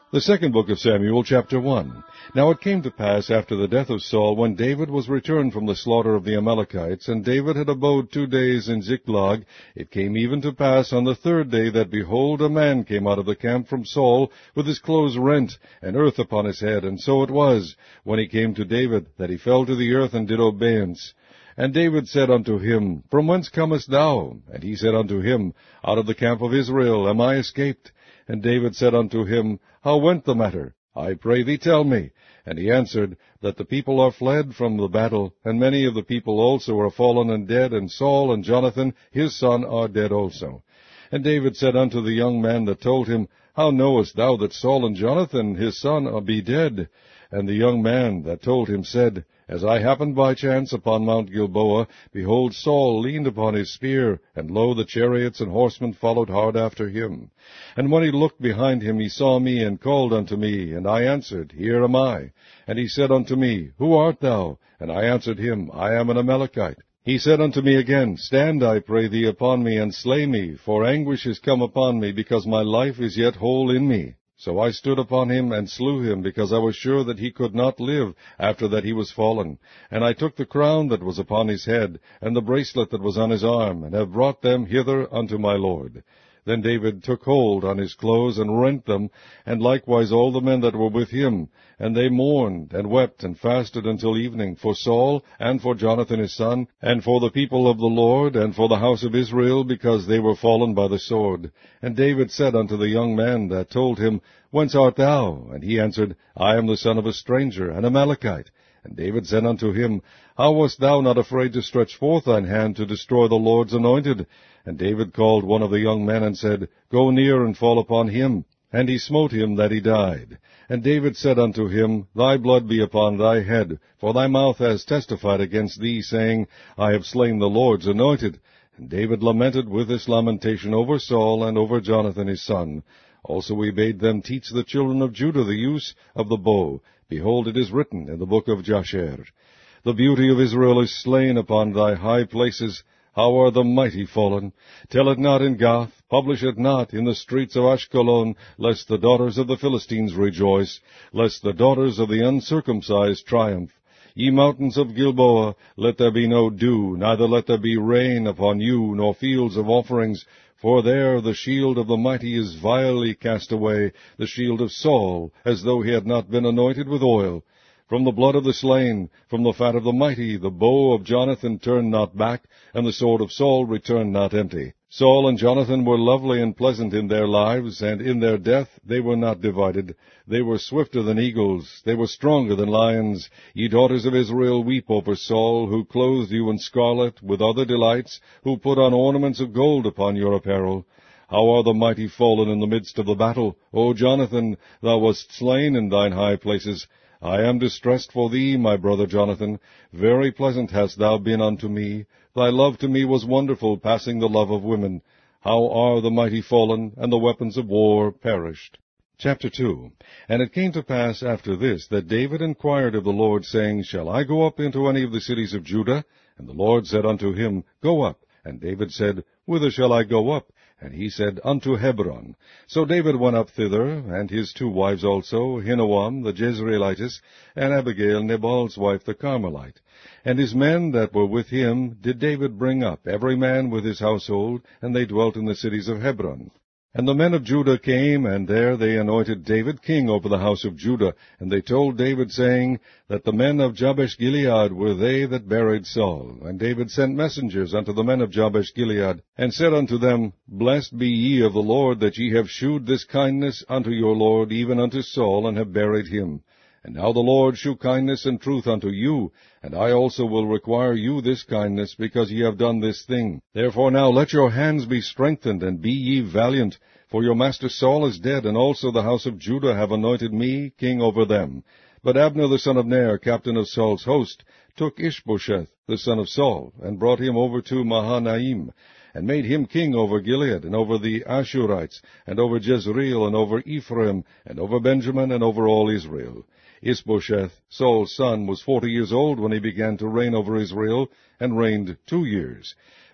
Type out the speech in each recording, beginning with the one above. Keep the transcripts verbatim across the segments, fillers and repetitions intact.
The second book of Samuel, chapter one. Now it came to pass after the death of Saul, when David was returned from the slaughter of the Amalekites, and David had abode two days in Ziklag, it came even to pass on the third day that, behold, a man came out of the camp from Saul, with his clothes rent, and earth upon his head. And so it was, when he came to David, that he fell to the earth and did obeisance. And David said unto him, From whence comest thou? And he said unto him, Out of the camp of Israel am I escaped. And David said unto him, How went the matter? I pray thee tell me. And he answered, That the people are fled from the battle, and many of the people also are fallen and dead, and Saul and Jonathan his son are dead also. And David said unto the young man that told him, How knowest thou that Saul and Jonathan his son are be dead? And the young man that told him said, As I happened by chance upon Mount Gilboa, behold, Saul leaned upon his spear, and lo, the chariots and horsemen followed hard after him. And when he looked behind him, he saw me, and called unto me, and I answered, Here am I. And he said unto me, Who art thou? And I answered him, I am an Amalekite. He said unto me again, Stand, I pray thee, upon me, and slay me, for anguish is come upon me, because my life is yet whole in me. So I stood upon him, and slew him, because I was sure that he could not live after that he was fallen. And I took the crown that was upon his head, and the bracelet that was on his arm, and have brought them hither unto my lord. Then David took hold on his clothes, and rent them, and likewise all the men that were with him. And they mourned, and wept, and fasted until evening, for Saul, and for Jonathan his son, and for the people of the Lord, and for the house of Israel, because they were fallen by the sword. And David said unto the young man that told him, Whence art thou? And he answered, I am the son of a stranger, an Amalekite. And David said unto him, How wast thou not afraid to stretch forth thine hand to destroy the Lord's anointed? And David called one of the young men, and said, Go near and fall upon him. And he smote him that he died. And David said unto him, Thy blood be upon thy head, for thy mouth has testified against thee, saying, I have slain the Lord's anointed. And David lamented with this lamentation over Saul and over Jonathan his son. Also he bade them teach the children of Judah the use of the bow. Behold, it is written in the book of Jasher, The beauty of Israel is slain upon thy high places. How are the mighty fallen? Tell it not in Gath, publish it not in the streets of Ashkelon, lest the daughters of the Philistines rejoice, lest the daughters of the uncircumcised triumph. Ye mountains of Gilboa, let there be no dew, neither let there be rain upon you, nor fields of offerings, for there the shield of the mighty is vilely cast away, the shield of Saul, as though he had not been anointed with oil. From the blood of the slain, from the fat of the mighty, the bow of Jonathan turned not back, and the sword of Saul returned not empty. Saul and Jonathan were lovely and pleasant in their lives, and in their death they were not divided. They were swifter than eagles, they were stronger than lions. Ye daughters of Israel, weep over Saul, who clothed you in scarlet with other delights, who put on ornaments of gold upon your apparel. How are the mighty fallen in the midst of the battle? O Jonathan, thou wast slain in thine high places. I am distressed for thee, my brother Jonathan. Very pleasant hast thou been unto me. Thy love to me was wonderful, passing the love of women. How are the mighty fallen, and the weapons of war perished. Chapter two. And it came to pass after this, that David inquired of the Lord, saying, Shall I go up into any of the cities of Judah? And the Lord said unto him, Go up. And David said, Whither shall I go up? And he said, Unto Hebron. So David went up thither, and his two wives also, Ahinoam the Jezreelitess, and Abigail Nabal's wife the Carmelite. And his men that were with him did David bring up, every man with his household, and they dwelt in the cities of Hebron. And the men of Judah came, and there they anointed David king over the house of Judah. And they told David, saying, that the men of Jabesh-Gilead were they that buried Saul. And David sent messengers unto the men of Jabesh-Gilead, and said unto them, Blessed be ye of the Lord, that ye have shewed this kindness unto your Lord, even unto Saul, and have buried him. And now the Lord shew kindness and truth unto you, and I also will require you this kindness, because ye have done this thing. Therefore now let your hands be strengthened, and be ye valiant, for your master Saul is dead, and also the house of Judah have anointed me king over them. But Abner the son of Ner, captain of Saul's host, took Ishbosheth the son of Saul, and brought him over to Mahanaim, and made him king over Gilead, and over the Ashurites, and over Jezreel, and over Ephraim, and over Benjamin, and over all Israel. Ishbosheth, Saul's son, was forty years old when he began to reign over Israel, and reigned two years.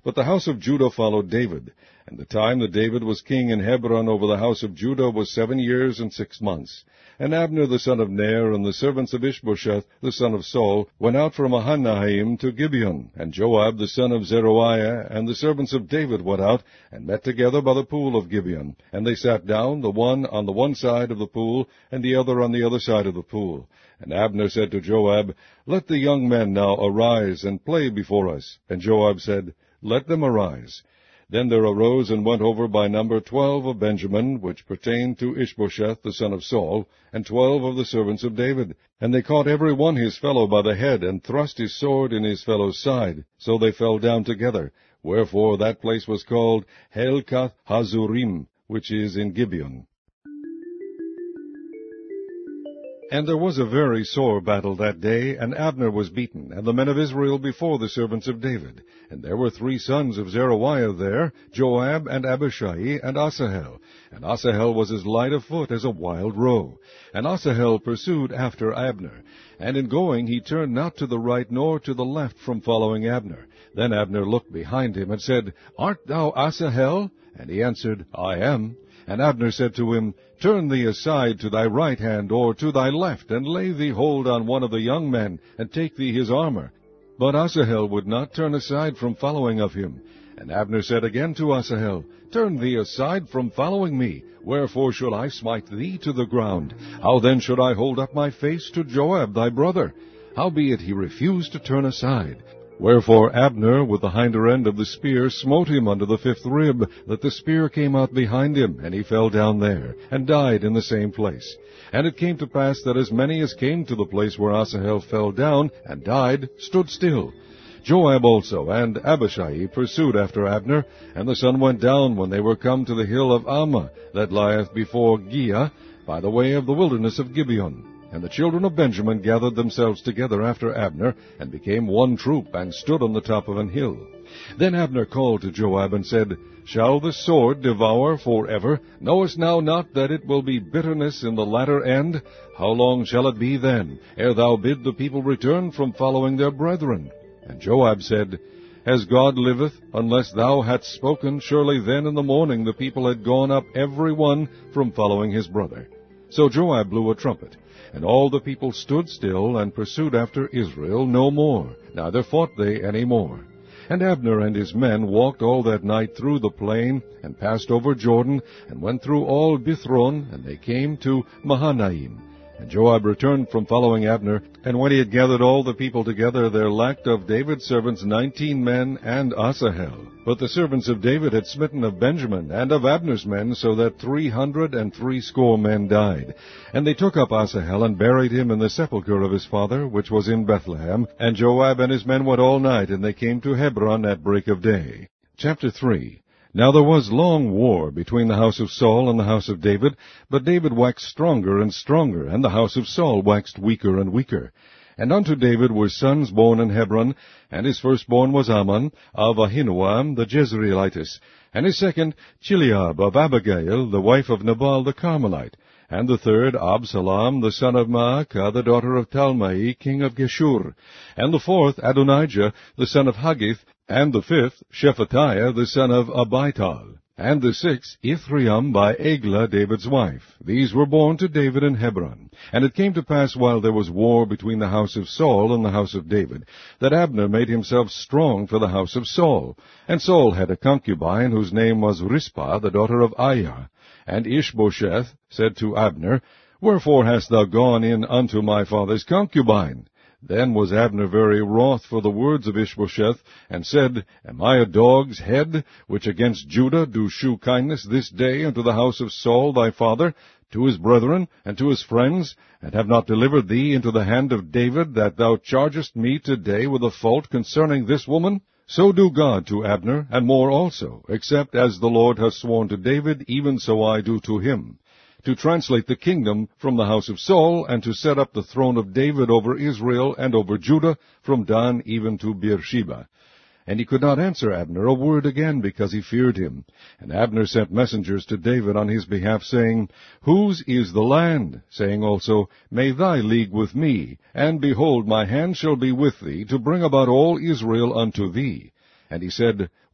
But the house of Judah followed David, and the time that David was king in Hebron over the house of Judah was seven years and six months. And Abner the son of Ner and the servants of Ishbosheth the son of Saul went out from Mahanaim to Gibeon, and Joab the son of Zeruiah and the servants of David went out, and met together by the pool of Gibeon. And they sat down, the one on the one side of the pool, and the other on the other side of the pool. And Abner said to Joab, Let the young men now arise and play before us. And Joab said, Let them arise. Then there arose and went over by number twelve of Benjamin, which pertained to Ishbosheth the son of Saul, and twelve of the servants of David. And they caught every one his fellow by the head, and thrust his sword in his fellow's side. So they fell down together. Wherefore that place was called Helkath Hazurim, which is in Gibeon. And there was a very sore battle that day, and Abner was beaten, and the men of Israel before the servants of David. And there were three sons of Zeruiah there, Joab, and Abishai, and Asahel. And Asahel was as light of foot as a wild roe. And Asahel pursued after Abner. And in going he turned not to the right nor to the left from following Abner. Then Abner looked behind him, and said, Art thou Asahel? And he answered, I am. And Abner said to him, Turn thee aside to thy right hand or to thy left, and lay thee hold on one of the young men, and take thee his armor. But Asahel would not turn aside from following of him. And Abner said again to Asahel, Turn thee aside from following me. Wherefore should I smite thee to the ground? How then should I hold up my face to Joab thy brother? Howbeit he refused to turn aside. Wherefore Abner with the hinder end of the spear smote him under the fifth rib, that the spear came out behind him, and he fell down there, and died in the same place. And it came to pass that as many as came to the place where Asahel fell down, and died, stood still. Joab also and Abishai pursued after Abner, and the sun went down when they were come to the hill of Ammah, that lieth before Giah, by the way of the wilderness of Gibeon. And the children of Benjamin gathered themselves together after Abner, and became one troop, and stood on the top of an hill. Then Abner called to Joab, and said, Shall the sword devour for ever? Knowest thou not that it will be bitterness in the latter end? How long shall it be then, ere thou bid the people return from following their brethren? And Joab said, As God liveth, unless thou hadst spoken, surely then in the morning the people had gone up every one from following his brother. So Joab blew a trumpet, and all the people stood still, and pursued after Israel no more, neither fought they any more. And Abner and his men walked all that night through the plain, and passed over Jordan, and went through all Bithron, and they came to Mahanaim. And Joab returned from following Abner, and when he had gathered all the people together, there lacked of David's servants nineteen men, and Asahel. But the servants of David had smitten of Benjamin, and of Abner's men, so that three hundred and threescore men died. And they took up Asahel, and buried him in the sepulchre of his father, which was in Bethlehem. And Joab and his men went all night, and they came to Hebron at break of day. Chapter three. Now there was long war between the house of Saul and the house of David, but David waxed stronger and stronger, and the house of Saul waxed weaker and weaker. And unto David were sons born in Hebron, and his firstborn was Amnon, of Ahinoam the Jezreelitess, and his second Chileab of Abigail, the wife of Nabal the Carmelite, and the third Absalom the son of Maacah, the daughter of Talmai, king of Geshur, and the fourth Adonijah the son of Haggith, and the fifth Shephatiah the son of Abital, and the sixth Ithream by Eglah David's wife. These were born to David in Hebron. And it came to pass, while there was war between the house of Saul and the house of David, that Abner made himself strong for the house of Saul. And Saul had a concubine, whose name was Rizpah, the daughter of Aiah. And Ishbosheth said to Abner, Wherefore hast thou gone in unto my father's concubine? Then was Abner very wroth for the words of Ishbosheth, and said, Am I a dog's head, which against Judah do shew kindness this day unto the house of Saul thy father, to his brethren, and to his friends, and have not delivered thee into the hand of David, that thou chargest me today with a fault concerning this woman? So do God to Abner, and more also, except as the Lord hath sworn to David, even so I do to him, to translate the kingdom from the house of Saul, and to set up the throne of David over Israel and over Judah, from Dan even to Beersheba. And he could not answer Abner a word again, because he feared him. And Abner sent messengers to David on his behalf, saying, Whose is the land? Saying also, May thy league with me, and behold, my hand shall be with thee, to bring about all Israel unto thee. And he said,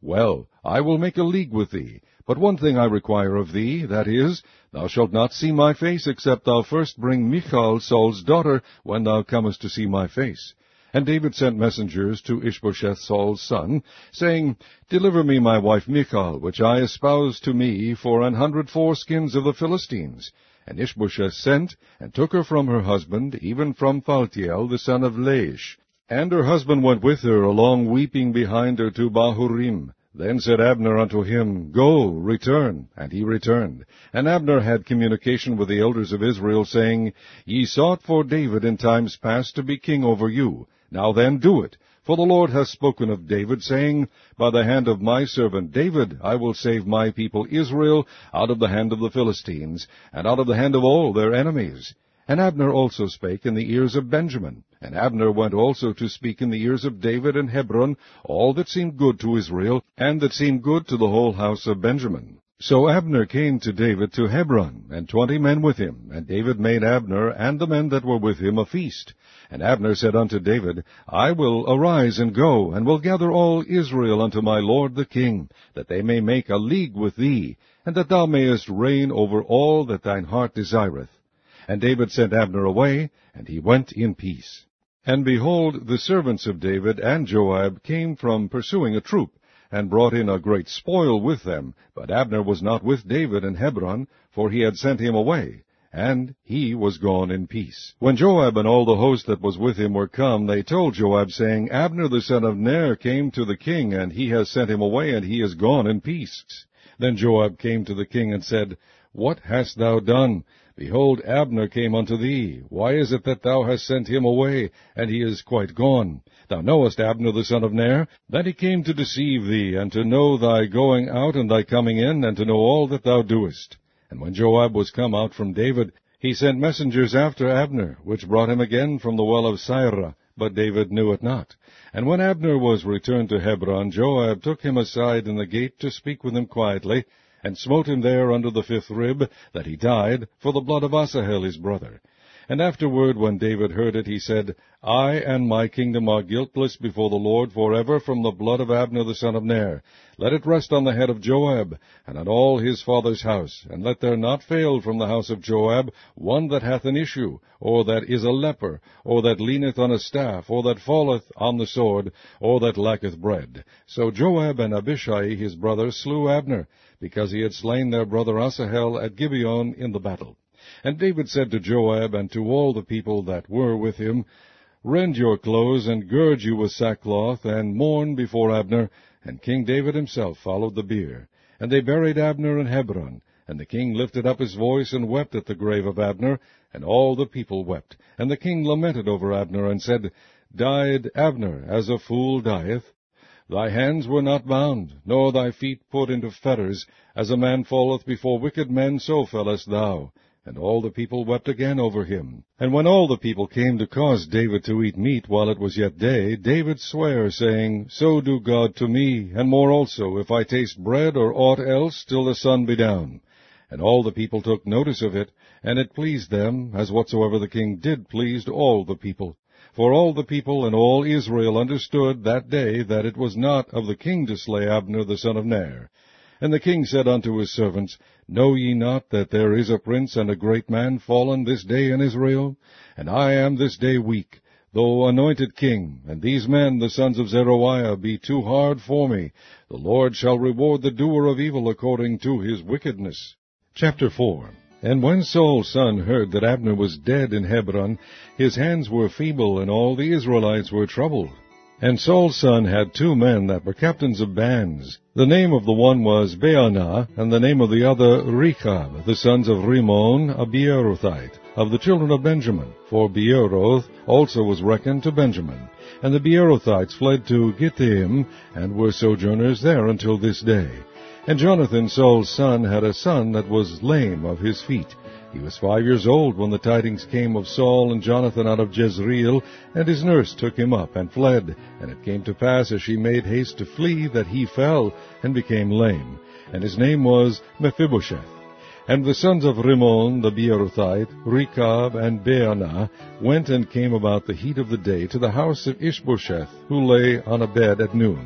Well, I will make a league with thee. But one thing I require of thee, that is, thou shalt not see my face, except thou first bring Michal, Saul's daughter, when thou comest to see my face. And David sent messengers to Ishbosheth Saul's son, saying, Deliver me my wife Michal, which I espoused to me for an hundred foreskins of the Philistines. And Ishbosheth sent, and took her from her husband, even from Phaltiel the son of Laish. And her husband went with her along weeping behind her to Bahurim. Then said Abner unto him, Go, return. And he returned. And Abner had communication with the elders of Israel, saying, Ye sought for David in times past to be king over you. Now then do it. For the Lord hath spoken of David, saying, By the hand of my servant David I will save my people Israel out of the hand of the Philistines, and out of the hand of all their enemies. And Abner also spake in the ears of Benjamin. And Abner went also to speak in the ears of David in Hebron all that seemed good to Israel, and that seemed good to the whole house of Benjamin. So Abner came to David to Hebron, and twenty men with him. And David made Abner and the men that were with him a feast. And Abner said unto David, I will arise and go, and will gather all Israel unto my lord the king, that they may make a league with thee, and that thou mayest reign over all that thine heart desireth. And David sent Abner away, and he went in peace. And behold, the servants of David and Joab came from pursuing a troop, and brought in a great spoil with them. But Abner was not with David in Hebron, for he had sent him away, and he was gone in peace. When Joab and all the host that was with him were come, they told Joab, saying, Abner the son of Ner came to the king, and he has sent him away, and he is gone in peace. Then Joab came to the king and said, What hast thou done? Behold, Abner came unto thee. Why is it that thou hast sent him away, and he is quite gone? Thou knowest Abner the son of Ner, that he came to deceive thee, and to know thy going out and thy coming in, and to know all that thou doest. And when Joab was come out from David, he sent messengers after Abner, which brought him again from the well of Sirah, but David knew it not. And when Abner was returned to Hebron, Joab took him aside in the gate to speak with him quietly, and smote him there under the fifth rib, that he died, for the blood of Asahel his brother. And afterward, when David heard it, he said, I and my kingdom are guiltless before the Lord forever from the blood of Abner the son of Ner. Let it rest on the head of Joab, and on all his father's house, and let there not fail from the house of Joab one that hath an issue, or that is a leper, or that leaneth on a staff, or that falleth on the sword, or that lacketh bread. So Joab and Abishai his brother slew Abner, because he had slain their brother Asahel at Gibeon in the battle. And David said to Joab and to all the people that were with him, Rend your clothes, and gird you with sackcloth, and mourn before Abner. And King David himself followed the bier. And they buried Abner in Hebron. And the king lifted up his voice, and wept at the grave of Abner, and all the people wept. And the king lamented over Abner, and said, Died Abner as a fool dieth? Thy hands were not bound, nor thy feet put into fetters. As a man falleth before wicked men, so fellest thou. And all the people wept again over him. And when all the people came to cause David to eat meat while it was yet day, David sware, saying, So do God to me, and more also, if I taste bread or aught else, till the sun be down. And all the people took notice of it, and it pleased them, as whatsoever the king did pleased all the people. For all the people and all Israel understood that day that it was not of the king to slay Abner the son of Ner. And the king said unto his servants, Know ye not that there is a prince and a great man fallen this day in Israel? And I am this day weak, though anointed king, and these men, the sons of Zeruiah, be too hard for me. The Lord shall reward the doer of evil according to his wickedness. Chapter four. And when Saul's son heard that Abner was dead in Hebron, his hands were feeble, and all the Israelites were troubled. And Saul's son had two men that were captains of bands. The name of the one was Baanah, and the name of the other Rechab, the sons of Rimmon, a Beerothite, of the children of Benjamin. For Beeroth also was reckoned to Benjamin. And the Beerothites fled to Gittaim, and were sojourners there until this day. And Jonathan, Saul's son, had a son that was lame of his feet. He was five years old when the tidings came of Saul and Jonathan out of Jezreel, and his nurse took him up and fled. And it came to pass, as she made haste to flee, that he fell and became lame. And his name was Mephibosheth. And the sons of Rimmon the Beerothite, Rechab and Baanah, went and came about the heat of the day to the house of Ishbosheth, who lay on a bed at noon.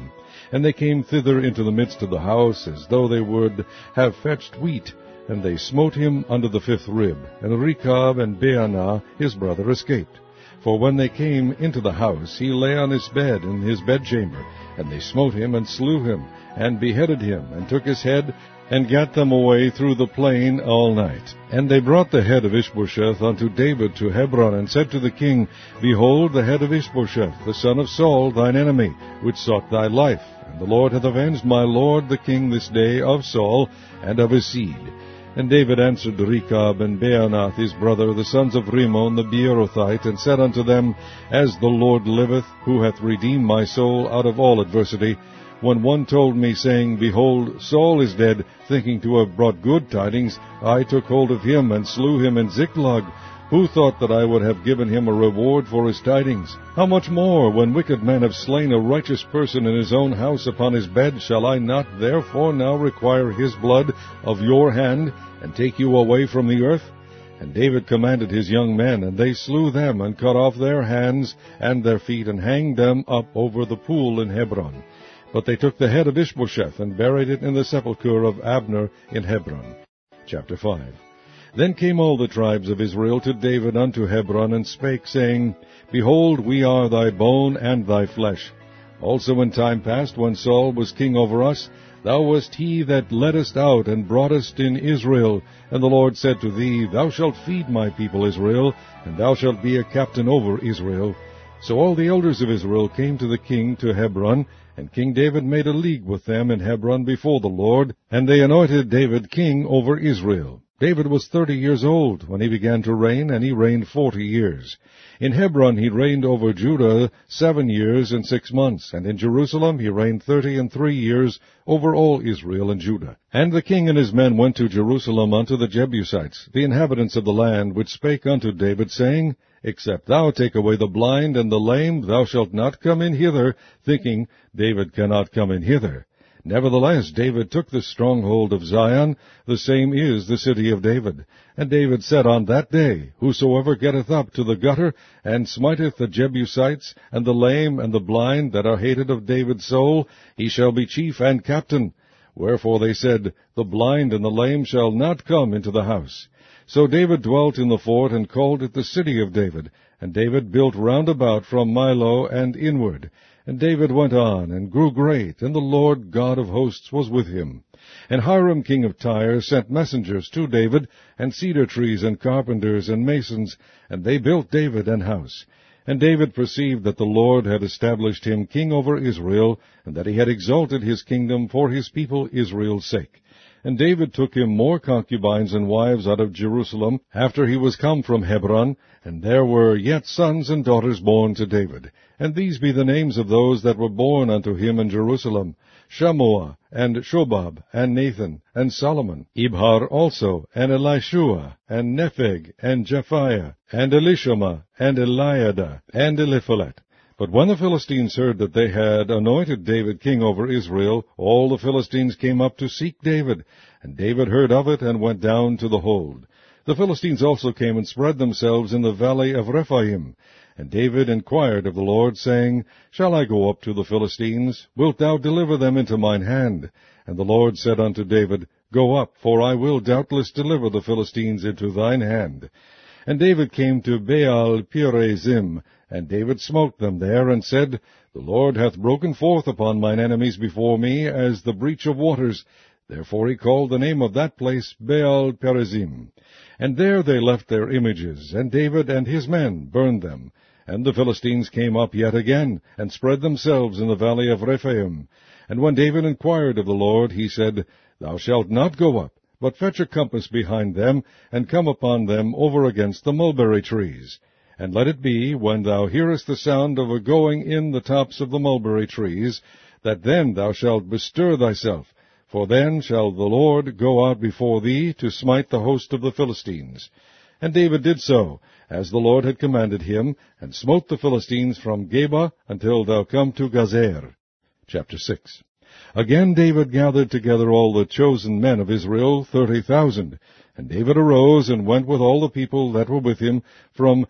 And they came thither into the midst of the house, as though they would have fetched wheat. And they smote him under the fifth rib. And Rechab and Baanah his brother escaped. For when they came into the house, he lay on his bed in his bedchamber. And they smote him, and slew him, and beheaded him, and took his head, and gat them away through the plain all night. And they brought the head of Ishbosheth unto David to Hebron, and said to the king, Behold, the head of Ishbosheth, the son of Saul, thine enemy, which sought thy life. And the Lord hath avenged my lord the king this day of Saul, and of his seed. And David answered Rechab and Baanah his brother, the sons of Rimmon the Beerothite, and said unto them, As the Lord liveth, who hath redeemed my soul out of all adversity, when one told me, saying, Behold, Saul is dead, thinking to have brought good tidings, I took hold of him, and slew him in Ziklag. Who thought that I would have given him a reward for his tidings? How much more, when wicked men have slain a righteous person in his own house upon his bed, shall I not therefore now require his blood of your hand, and take you away from the earth? And David commanded his young men, and they slew them, and cut off their hands and their feet, and hanged them up over the pool in Hebron. But they took the head of Ishbosheth, and buried it in the sepulchre of Abner in Hebron. Chapter five. Then came all the tribes of Israel to David unto Hebron, and spake, saying, Behold, we are thy bone and thy flesh. Also in time past, when Saul was king over us, thou wast he that leddest out and broughtest in Israel. And the Lord said to thee, Thou shalt feed my people Israel, and thou shalt be a captain over Israel. So all the elders of Israel came to the king to Hebron, and King David made a league with them in Hebron before the Lord, and they anointed David king over Israel. David was thirty years old when he began to reign, and he reigned forty years. In Hebron he reigned over Judah seven years and six months, and in Jerusalem he reigned thirty and three years over all Israel and Judah. And the king and his men went to Jerusalem unto the Jebusites, the inhabitants of the land, which spake unto David, saying, Except thou take away the blind and the lame, thou shalt not come in hither, thinking, David cannot come in hither. Nevertheless, David took the stronghold of Zion, the same is the city of David. And David said on that day, Whosoever getteth up to the gutter, and smiteth the Jebusites, and the lame and the blind that are hated of David's soul, he shall be chief and captain. Wherefore they said, The blind and the lame shall not come into the house. So David dwelt in the fort, and called it the city of David. And David built round about from Millo and inward. And David went on, and grew great, and the Lord God of hosts was with him. And Hiram king of Tyre sent messengers to David, and cedar trees, and carpenters, and masons, and they built David an house. And David perceived that the Lord had established him king over Israel, and that he had exalted his kingdom for his people Israel's sake. And David took him more concubines and wives out of Jerusalem, after he was come from Hebron, and there were yet sons and daughters born to David. And these be the names of those that were born unto him in Jerusalem, Shammua, and Shobab, and Nathan, and Solomon, Ibhar also, and Elishua, and Nepheg, and Japhiah, and Elishama, and Eliada, and Eliphalet. But when the Philistines heard that they had anointed David king over Israel, all the Philistines came up to seek David. And David heard of it, and went down to the hold. The Philistines also came and spread themselves in the valley of Rephaim. And David inquired of the Lord, saying, Shall I go up to the Philistines? Wilt thou deliver them into mine hand? And the Lord said unto David, Go up, for I will doubtless deliver the Philistines into thine hand. And David came to Baal Perazim, and David smote them there, and said, The Lord hath broken forth upon mine enemies before me, as the breach of waters. Therefore he called the name of that place Baal Perazim. And there they left their images, and David and his men burned them. And the Philistines came up yet again, and spread themselves in the valley of Rephaim. And when David inquired of the Lord, he said, Thou shalt not go up, but fetch a compass behind them, and come upon them over against the mulberry trees. And let it be, when thou hearest the sound of a going in the tops of the mulberry trees, that then thou shalt bestir thyself, for then shall the Lord go out before thee to smite the host of the Philistines. And David did so, as the Lord had commanded him, and smote the Philistines from Geba until thou come to Gazer. Chapter six. Again David gathered together all the chosen men of Israel, thirty thousand. And David arose and went with all the people that were with him from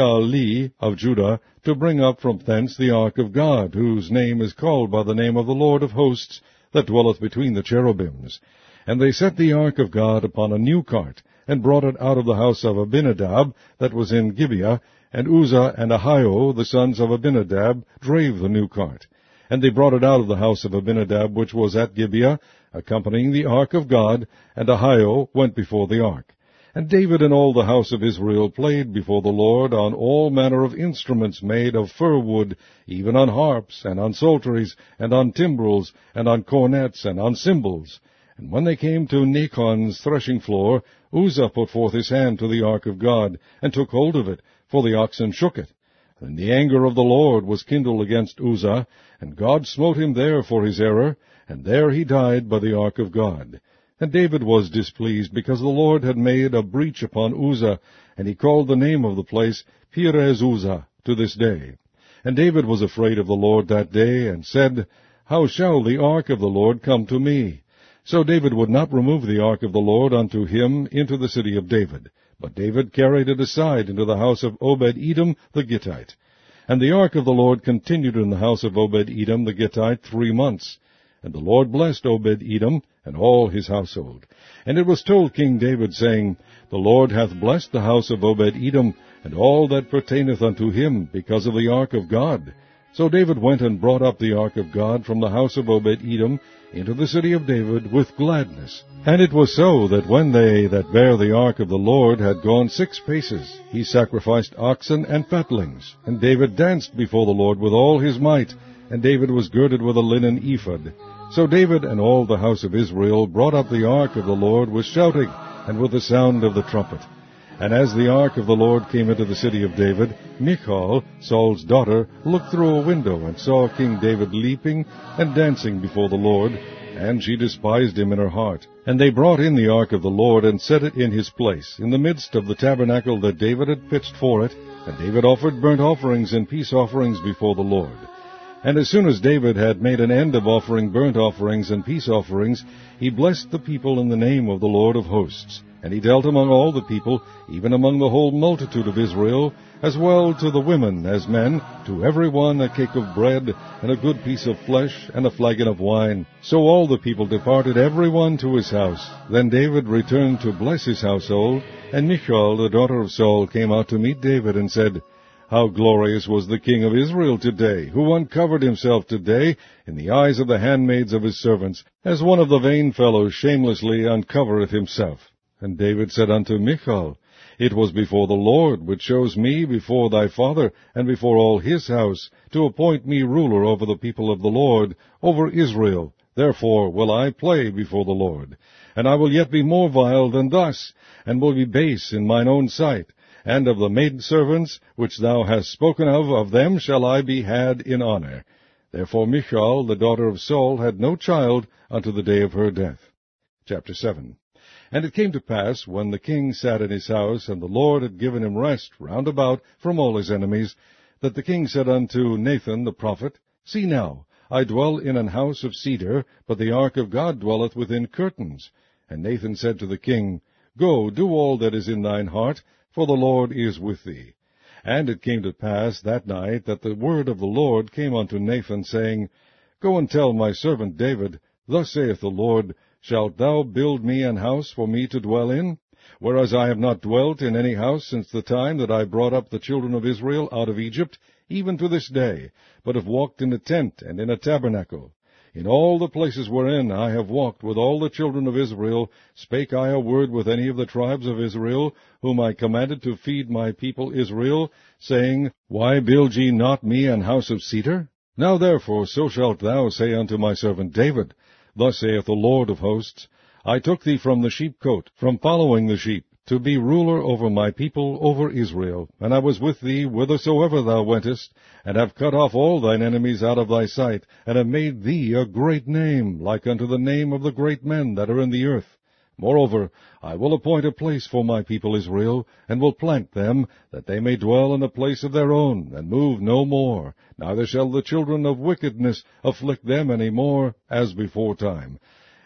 Baali of Judah, to bring up from thence the ark of God, whose name is called by the name of the Lord of hosts, that dwelleth between the cherubims. And they set the ark of God upon a new cart, and brought it out of the house of Abinadab, that was in Gibeah, and Uzzah and Ahio, the sons of Abinadab, drave the new cart. And they brought it out of the house of Abinadab, which was at Gibeah, accompanying the ark of God, and Ahio went before the ark. And David and all the house of Israel played before the Lord on all manner of instruments made of fir wood, even on harps, and on psalteries, and on timbrels, and on cornets, and on cymbals. And when they came to Nachon's threshing floor, Uzzah put forth his hand to the ark of God, and took hold of it, for the oxen shook it. And the anger of the Lord was kindled against Uzzah, and God smote him there for his error, and there he died by the ark of God. And David was displeased, because the Lord had made a breach upon Uzzah, and he called the name of the place Perez Uzzah to this day. And David was afraid of the Lord that day, and said, How shall the ark of the Lord come to me? So David would not remove the ark of the Lord unto him into the city of David, but David carried it aside into the house of Obed-Edom the Gittite. And the ark of the Lord continued in the house of Obed-Edom the Gittite three months. And the Lord blessed Obed-Edom and all his household. And it was told King David, saying, The Lord hath blessed the house of Obed-Edom, and all that pertaineth unto him, because of the ark of God. So David went and brought up the ark of God from the house of Obed-Edom into the city of David with gladness. And it was so, that when they that bare the ark of the Lord had gone six paces, he sacrificed oxen and fatlings. And David danced before the Lord with all his might, and David was girded with a linen ephod. So David and all the house of Israel brought up the ark of the Lord with shouting, and with the sound of the trumpet. And as the ark of the Lord came into the city of David, Michal, Saul's daughter, looked through a window, and saw King David leaping and dancing before the Lord, and she despised him in her heart. And they brought in the ark of the Lord, and set it in his place, in the midst of the tabernacle that David had pitched for it, and David offered burnt offerings and peace offerings before the Lord. And as soon as David had made an end of offering burnt offerings and peace offerings, he blessed the people in the name of the Lord of hosts. And he dealt among all the people, even among the whole multitude of Israel, as well to the women as men, to every one a cake of bread, and a good piece of flesh, and a flagon of wine. So all the people departed every one to his house. Then David returned to bless his household, and Michal, the daughter of Saul, came out to meet David, and said, How glorious was the king of Israel today, who uncovered himself today in the eyes of the handmaids of his servants, as one of the vain fellows shamelessly uncovereth himself. And David said unto Michal, It was before the Lord, which chose me before thy father, and before all his house, to appoint me ruler over the people of the Lord, over Israel. Therefore will I play before the Lord. And I will yet be more vile than thus, and will be base in mine own sight. And of the maidservants, which thou hast spoken of, of them shall I be had in honor. Therefore Michal, the daughter of Saul, had no child unto the day of her death. Chapter seven. And it came to pass, when the king sat in his house, and the Lord had given him rest round about from all his enemies, that the king said unto Nathan the prophet, See now, I dwell in an house of cedar, but the ark of God dwelleth within curtains. And Nathan said to the king, Go, do all that is in thine heart, for the Lord is with thee. And it came to pass that night that the word of the Lord came unto Nathan, saying, Go and tell my servant David, Thus saith the Lord, Shalt thou build me an house for me to dwell in? Whereas I have not dwelt in any house since the time that I brought up the children of Israel out of Egypt, even to this day, but have walked in a tent and in a tabernacle. In all the places wherein I have walked with all the children of Israel, spake I a word with any of the tribes of Israel, whom I commanded to feed my people Israel, saying, Why build ye not me an house of cedar? Now therefore so shalt thou say unto my servant David, Thus saith the Lord of hosts, I took thee from the sheepcote, from following the sheep, to be ruler over my people, over Israel. And I was with thee whithersoever thou wentest, and have cut off all thine enemies out of thy sight, and have made thee a great name, like unto the name of the great men that are in the earth. Moreover, I will appoint a place for my people Israel, and will plant them, that they may dwell in a place of their own, and move no more. Neither shall the children of wickedness afflict them any more, as before time.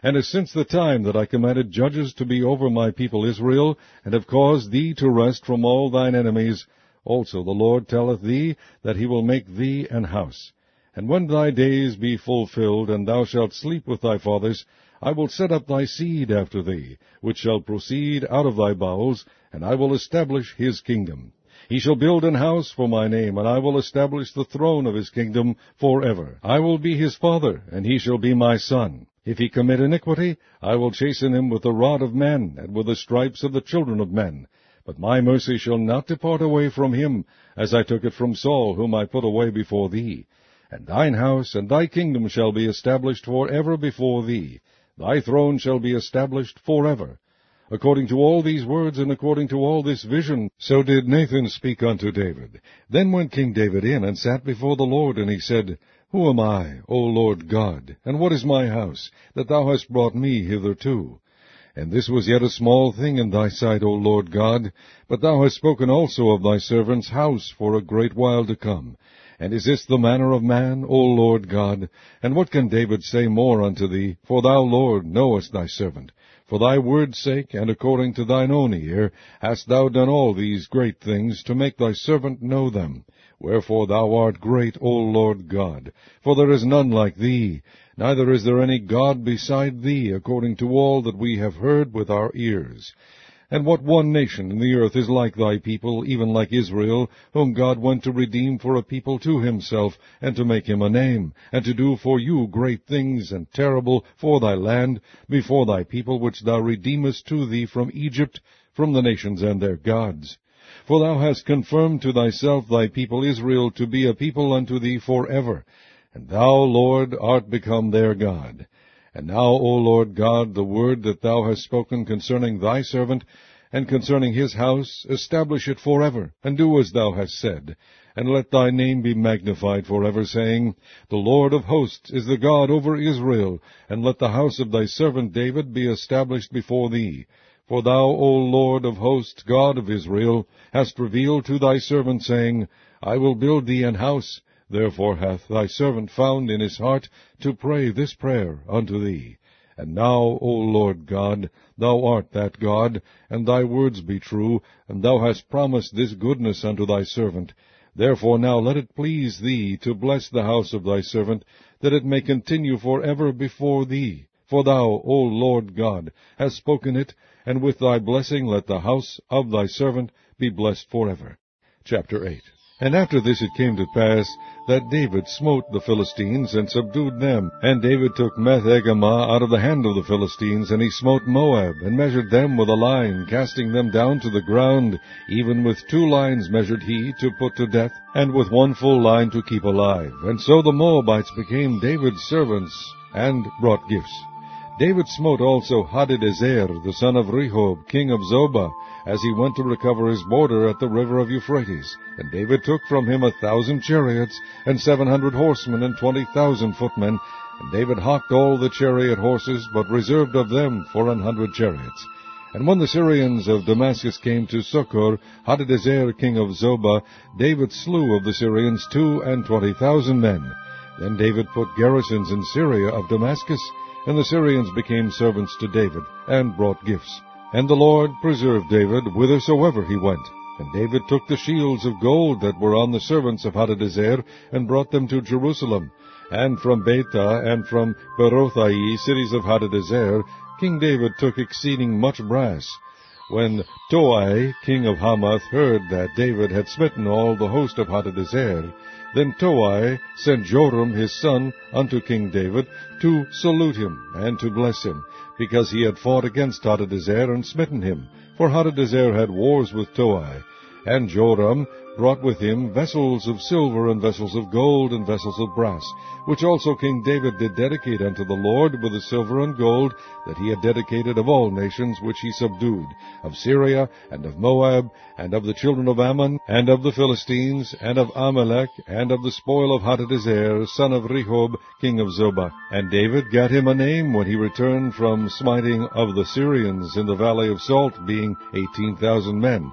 And as since the time that I commanded judges to be over my people Israel, and have caused thee to rest from all thine enemies, also the Lord telleth thee that he will make thee an house. And when thy days be fulfilled, and thou shalt sleep with thy fathers, I will set up thy seed after thee, which shall proceed out of thy bowels, and I will establish his kingdom. He shall build an house for my name, and I will establish the throne of his kingdom for ever. I will be his father, and he shall be my son. If he commit iniquity, I will chasten him with the rod of men, and with the stripes of the children of men. But my mercy shall not depart away from him, as I took it from Saul, whom I put away before thee. And thine house and thy kingdom shall be established for ever before thee. Thy throne shall be established for ever. According to all these words, and according to all this vision, so did Nathan speak unto David. Then went King David in, and sat before the Lord, and he said, Who am I, O Lord God, and what is my house, that thou hast brought me hitherto? And this was yet a small thing in thy sight, O Lord God, but thou hast spoken also of thy servant's house for a great while to come. And is this the manner of man, O Lord God? And what can David say more unto thee? For thou, Lord, knowest thy servant. For thy word's sake, and according to thine own ear, hast thou done all these great things, to make thy servant know them. Wherefore thou art great, O Lord God, for there is none like thee, neither is there any God beside thee, according to all that we have heard with our ears. And what one nation in the earth is like thy people, even like Israel, whom God went to redeem for a people to himself, and to make him a name, and to do for you great things and terrible for thy land, before thy people which thou redeemest to thee from Egypt, from the nations and their gods. For thou hast confirmed to thyself thy people Israel to be a people unto thee for ever, and thou, Lord, art become their God. And now, O Lord God, the word that thou hast spoken concerning thy servant, and concerning his house, establish it forever, and do as thou hast said. And let thy name be magnified forever, saying, The Lord of hosts is the God over Israel, and let the house of thy servant David be established before thee. For thou, O Lord of hosts, God of Israel, hast revealed to thy servant, saying, I will build thee an house. Therefore hath thy servant found in his heart to pray this prayer unto thee. And now, O Lord God, thou art that God, and thy words be true, and thou hast promised this goodness unto thy servant. Therefore now let it please thee to bless the house of thy servant, that it may continue for ever before thee. For thou, O Lord God, hast spoken it, and with thy blessing let the house of thy servant be blessed forever. Chapter eight. And after this it came to pass that David smote the Philistines, and subdued them. And David took Meth-Egamah out of the hand of the Philistines, and he smote Moab, and measured them with a line, casting them down to the ground. Even with two lines measured he, to put to death, and with one full line to keep alive. And so the Moabites became David's servants, and brought gifts. David smote also Hadadezer, the son of Rehob, king of Zobah, as he went to recover his border at the river of Euphrates. And David took from him a thousand chariots, and seven hundred horsemen, and twenty thousand footmen. And David hocked all the chariot horses, but reserved of them for an hundred chariots. And when the Syrians of Damascus came to succor Hadadezer, king of Zobah, David slew of the Syrians two and twenty thousand men. Then David put garrisons in Syria of Damascus, and the Syrians became servants to David, and brought gifts. And the Lord preserved David whithersoever he went. And David took the shields of gold that were on the servants of Hadadezer, and brought them to Jerusalem. And from Betah and from Berothai, cities of Hadadezer, King David took exceeding much brass. When Toi, king of Hamath, heard that David had smitten all the host of Hadadezer, then Toi sent Joram his son unto King David to salute him and to bless him, because he had fought against Hadadezer and smitten him. For Hadadezer had wars with Toi. And Joram brought with him vessels of silver, and vessels of gold, and vessels of brass, which also King David did dedicate unto the Lord with the silver and gold that he had dedicated of all nations which he subdued, of Syria, and of Moab, and of the children of Ammon, and of the Philistines, and of Amalek, and of the spoil of Hadadezer, son of Rehob, king of Zobah. And David gat him a name when he returned from smiting of the Syrians in the valley of Salt, being eighteen thousand men.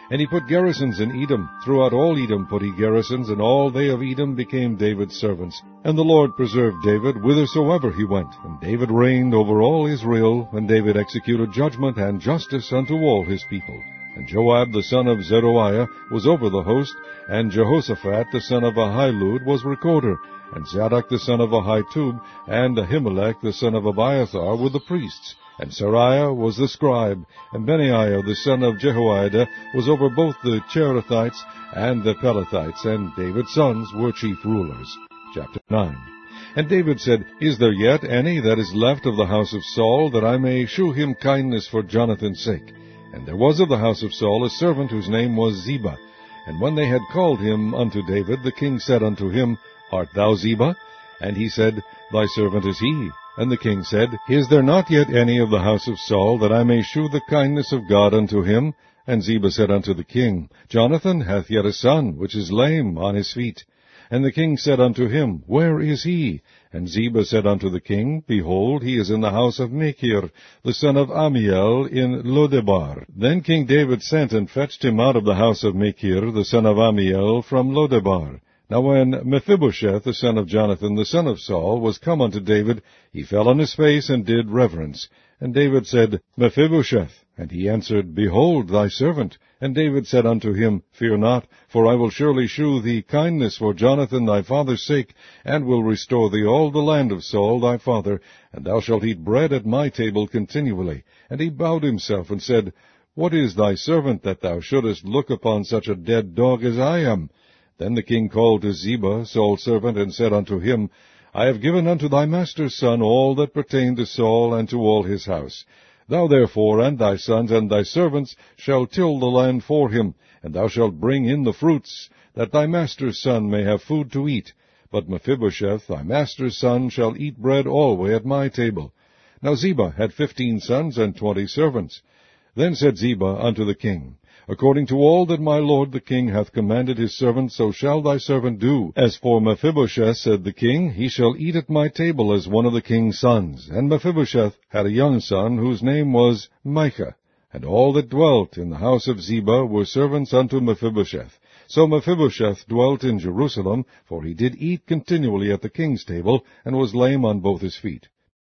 And he put garrisons in Edom. Throughout all Edom put he garrisons, and all they of Edom became David's servants. And the Lord preserved David whithersoever he went. And David reigned over all Israel, and David executed judgment and justice unto all his people. And Joab the son of Zeruiah was over the host, and Jehoshaphat the son of Ahilud was recorder, and Zadok the son of Ahitub, and Ahimelech the son of Abiathar were the priests. And Seraiah was the scribe, and Benaiah the son of Jehoiada was over both the Cherethites and the Pelethites, and David's sons were chief rulers. Chapter nine. And David said, Is there yet any that is left of the house of Saul, that I may shew him kindness for Jonathan's sake? And there was of the house of Saul a servant whose name was Ziba. And when they had called him unto David, the king said unto him, Art thou Ziba? And he said, Thy servant is he. And the king said, Is there not yet any of the house of Saul, that I may shew the kindness of God unto him? And Ziba said unto the king, Jonathan hath yet a son, which is lame on his feet. And the king said unto him, Where is he? And Ziba said unto the king, Behold, he is in the house of Machir, the son of Ammiel, in Lodebar. Then King David sent and fetched him out of the house of Machir, the son of Ammiel, from Lodebar. Now when Mephibosheth, the son of Jonathan, the son of Saul, was come unto David, he fell on his face and did reverence. And David said, Mephibosheth. And he answered, Behold, thy servant. And David said unto him, Fear not, for I will surely shew thee kindness for Jonathan thy father's sake, and will restore thee all the land of Saul thy father, and thou shalt eat bread at my table continually. And he bowed himself and said, What is thy servant, that thou shouldest look upon such a dead dog as I am? Then the king called to Ziba, Saul's servant, and said unto him, I have given unto thy master's son all that pertained to Saul and to all his house. Thou therefore and thy sons and thy servants shall till the land for him, and thou shalt bring in the fruits, that thy master's son may have food to eat. But Mephibosheth, thy master's son, shall eat bread alway at my table. Now Ziba had fifteen sons and twenty servants. Then said Ziba unto the king, According to all that my lord the king hath commanded his servant, so shall thy servant do. As for Mephibosheth, said the king, he shall eat at my table as one of the king's sons. And Mephibosheth had a young son, whose name was Micah. And all that dwelt in the house of Ziba were servants unto Mephibosheth. So Mephibosheth dwelt in Jerusalem, for he did eat continually at the king's table, and was lame on both his feet.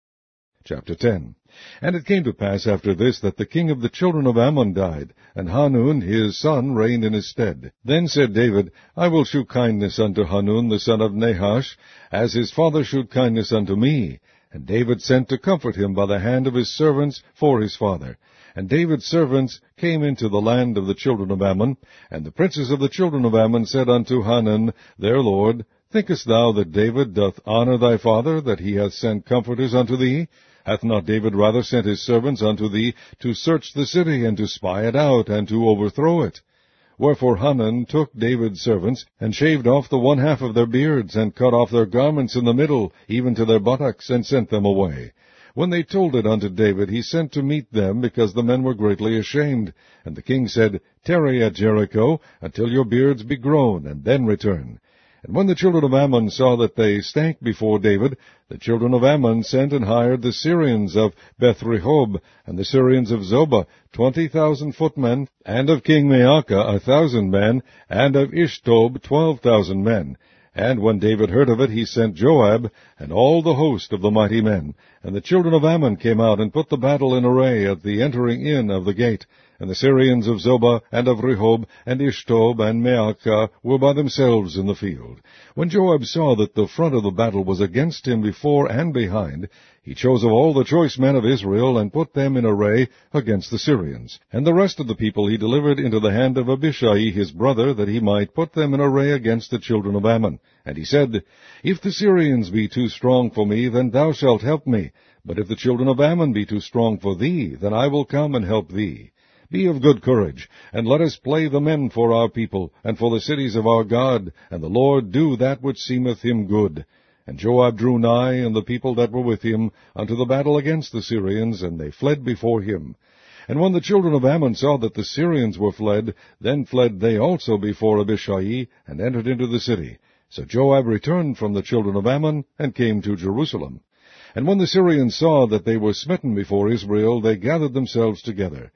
Chapter ten. And it came to pass after this, that the king of the children of Ammon died, and Hanun his son reigned in his stead. Then said David, I will shew kindness unto Hanun the son of Nahash, as his father shewed kindness unto me. And David sent to comfort him by the hand of his servants for his father. And David's servants came into the land of the children of Ammon, and the princes of the children of Ammon said unto Hanun their lord, Thinkest thou that David doth honor thy father, that he hath sent comforters unto thee? Hath not David rather sent his servants unto thee to search the city, and to spy it out, and to overthrow it? Wherefore Hanun took David's servants, and shaved off the one half of their beards, and cut off their garments in the middle, even to their buttocks, and sent them away. When they told it unto David, he sent to meet them, because the men were greatly ashamed. And the king said, Tarry at Jericho, until your beards be grown, and then return. And when the children of Ammon saw that they stank before David, the children of Ammon sent and hired the Syrians of Beth-rehob, and the Syrians of Zobah, twenty thousand footmen, and of King Maacah a thousand men, and of Ishtob twelve thousand men. And when David heard of it, he sent Joab, and all the host of the mighty men. And the children of Ammon came out, and put the battle in array at the entering in of the gate. And the Syrians of Zobah, and of Rehob, and Ishtob, and Maacah were by themselves in the field. When Joab saw that the front of the battle was against him before and behind, he chose of all the choice men of Israel, and put them in array against the Syrians. And the rest of the people he delivered into the hand of Abishai his brother, that he might put them in array against the children of Ammon. And he said, If the Syrians be too strong for me, then thou shalt help me. But if the children of Ammon be too strong for thee, then I will come and help thee. Be of good courage, and let us play the men for our people, and for the cities of our God, and the Lord do that which seemeth him good. And Joab drew nigh, and the people that were with him, unto the battle against the Syrians, and they fled before him. And when the children of Ammon saw that the Syrians were fled, then fled they also before Abishai, and entered into the city. So Joab returned from the children of Ammon, and came to Jerusalem. And when the Syrians saw that they were smitten before Israel, they gathered themselves together.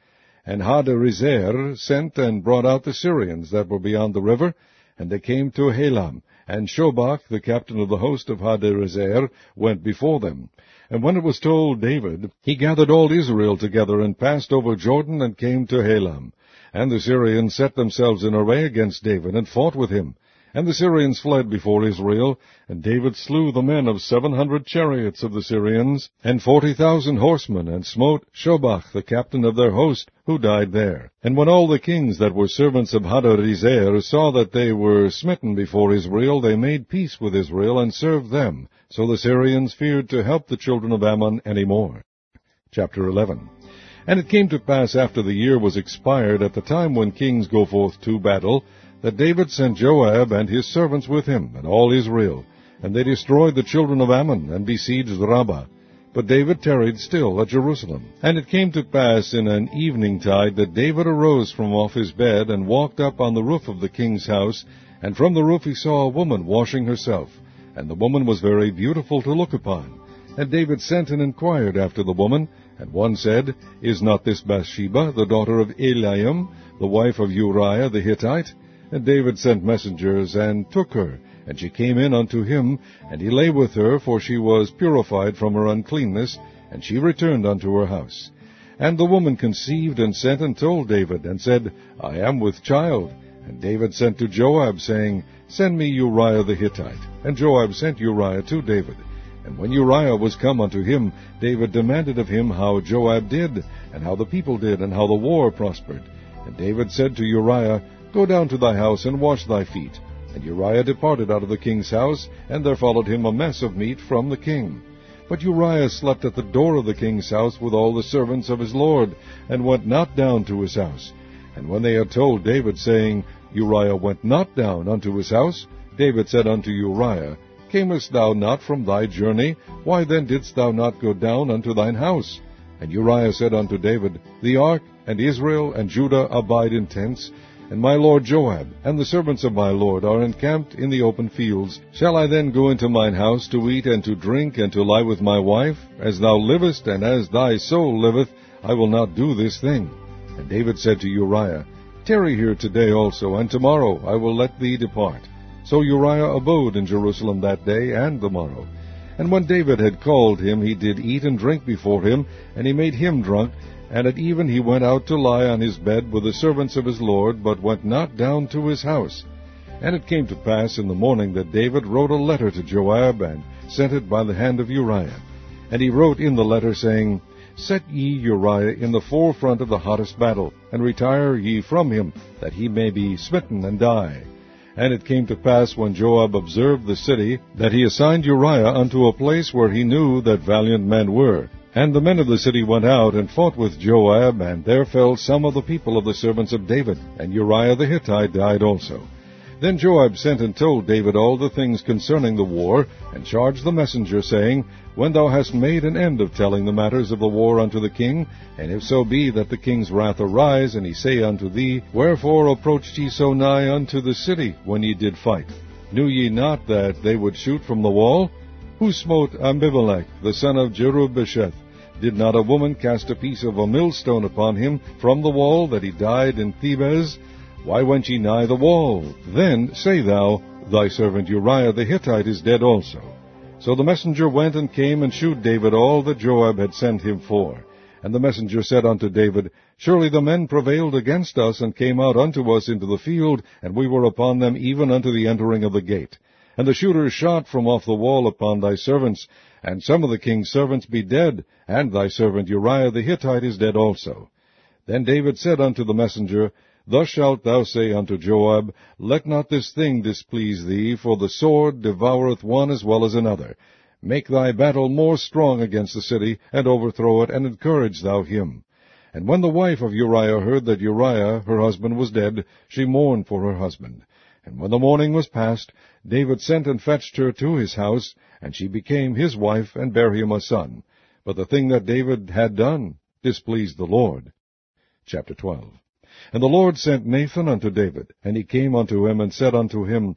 And Hadarezer sent and brought out the Syrians that were beyond the river, and they came to Helam, and Shobach, the captain of the host of Hadarezer, went before them. And when it was told David, he gathered all Israel together, and passed over Jordan, and came to Helam. And the Syrians set themselves in array against David, and fought with him. And the Syrians fled before Israel, and David slew the men of seven hundred chariots of the Syrians, and forty thousand horsemen, and smote Shobach, the captain of their host, who died there. And when all the kings that were servants of Hadarezer saw that they were smitten before Israel, they made peace with Israel, and served them. So the Syrians feared to help the children of Ammon any more. Chapter eleven. And it came to pass after the year was expired, at the time when kings go forth to battle, that David sent Joab and his servants with him, and all Israel. And they destroyed the children of Ammon, and besieged Rabbah. But David tarried still at Jerusalem. And it came to pass in an evening-tide that David arose from off his bed, and walked up on the roof of the king's house, and from the roof he saw a woman washing herself. And the woman was very beautiful to look upon. And David sent and inquired after the woman, and one said, Is not this Bathsheba, the daughter of Eliam, the wife of Uriah the Hittite? And David sent messengers, and took her. And she came in unto him, and he lay with her, for she was purified from her uncleanness, and she returned unto her house. And the woman conceived, and sent and told David, and said, I am with child. And David sent to Joab, saying, Send me Uriah the Hittite. And Joab sent Uriah to David. And when Uriah was come unto him, David demanded of him how Joab did, and how the people did, and how the war prospered. And David said to Uriah, Go down to thy house, and wash thy feet. And Uriah departed out of the king's house, and there followed him a mess of meat from the king. But Uriah slept at the door of the king's house with all the servants of his lord, and went not down to his house. And when they had told David, saying, Uriah went not down unto his house, David said unto Uriah, Camest thou not from thy journey? Why then didst thou not go down unto thine house? And Uriah said unto David, The ark, and Israel, and Judah abide in tents, and my lord Joab, and the servants of my lord, are encamped in the open fields. Shall I then go into mine house to eat and to drink, and to lie with my wife? As thou livest, and as thy soul liveth, I will not do this thing. And David said to Uriah, Tarry here today also, and tomorrow I will let thee depart. So Uriah abode in Jerusalem that day and the morrow. And when David had called him, he did eat and drink before him, and he made him drunk. And at even he went out to lie on his bed with the servants of his lord, but went not down to his house. And it came to pass in the morning that David wrote a letter to Joab, and sent it by the hand of Uriah. And he wrote in the letter, saying, Set ye Uriah in the forefront of the hottest battle, and retire ye from him, that he may be smitten and die. And it came to pass, when Joab observed the city, that he assigned Uriah unto a place where he knew that valiant men were. And the men of the city went out, and fought with Joab, and there fell some of the people of the servants of David, and Uriah the Hittite died also. Then Joab sent and told David all the things concerning the war, and charged the messenger, saying, When thou hast made an end of telling the matters of the war unto the king, and if so be that the king's wrath arise, and he say unto thee, Wherefore approached ye so nigh unto the city, when ye did fight? Knew ye not that they would shoot from the wall? Who smote Abimelech, the son of Jerubbesheth? Did not a woman cast a piece of a millstone upon him from the wall, that he died in Thebez? Why went ye nigh the wall? Then say thou, Thy servant Uriah the Hittite is dead also. So the messenger went and came and shewed David all that Joab had sent him for. And the messenger said unto David, Surely the men prevailed against us, and came out unto us into the field, and we were upon them even unto the entering of the gate. And the shooters shot from off the wall upon thy servants, and some of the king's servants be dead, and thy servant Uriah the Hittite is dead also. Then David said unto the messenger, Thus shalt thou say unto Joab, Let not this thing displease thee, for the sword devoureth one as well as another. Make thy battle more strong against the city, and overthrow it, and encourage thou him. And when the wife of Uriah heard that Uriah her husband was dead, she mourned for her husband. And when the morning was past, David sent and fetched her to his house, and she became his wife, and bare him a son. But the thing that David had done displeased the Lord. Chapter twelve. And the Lord sent Nathan unto David, and he came unto him, and said unto him,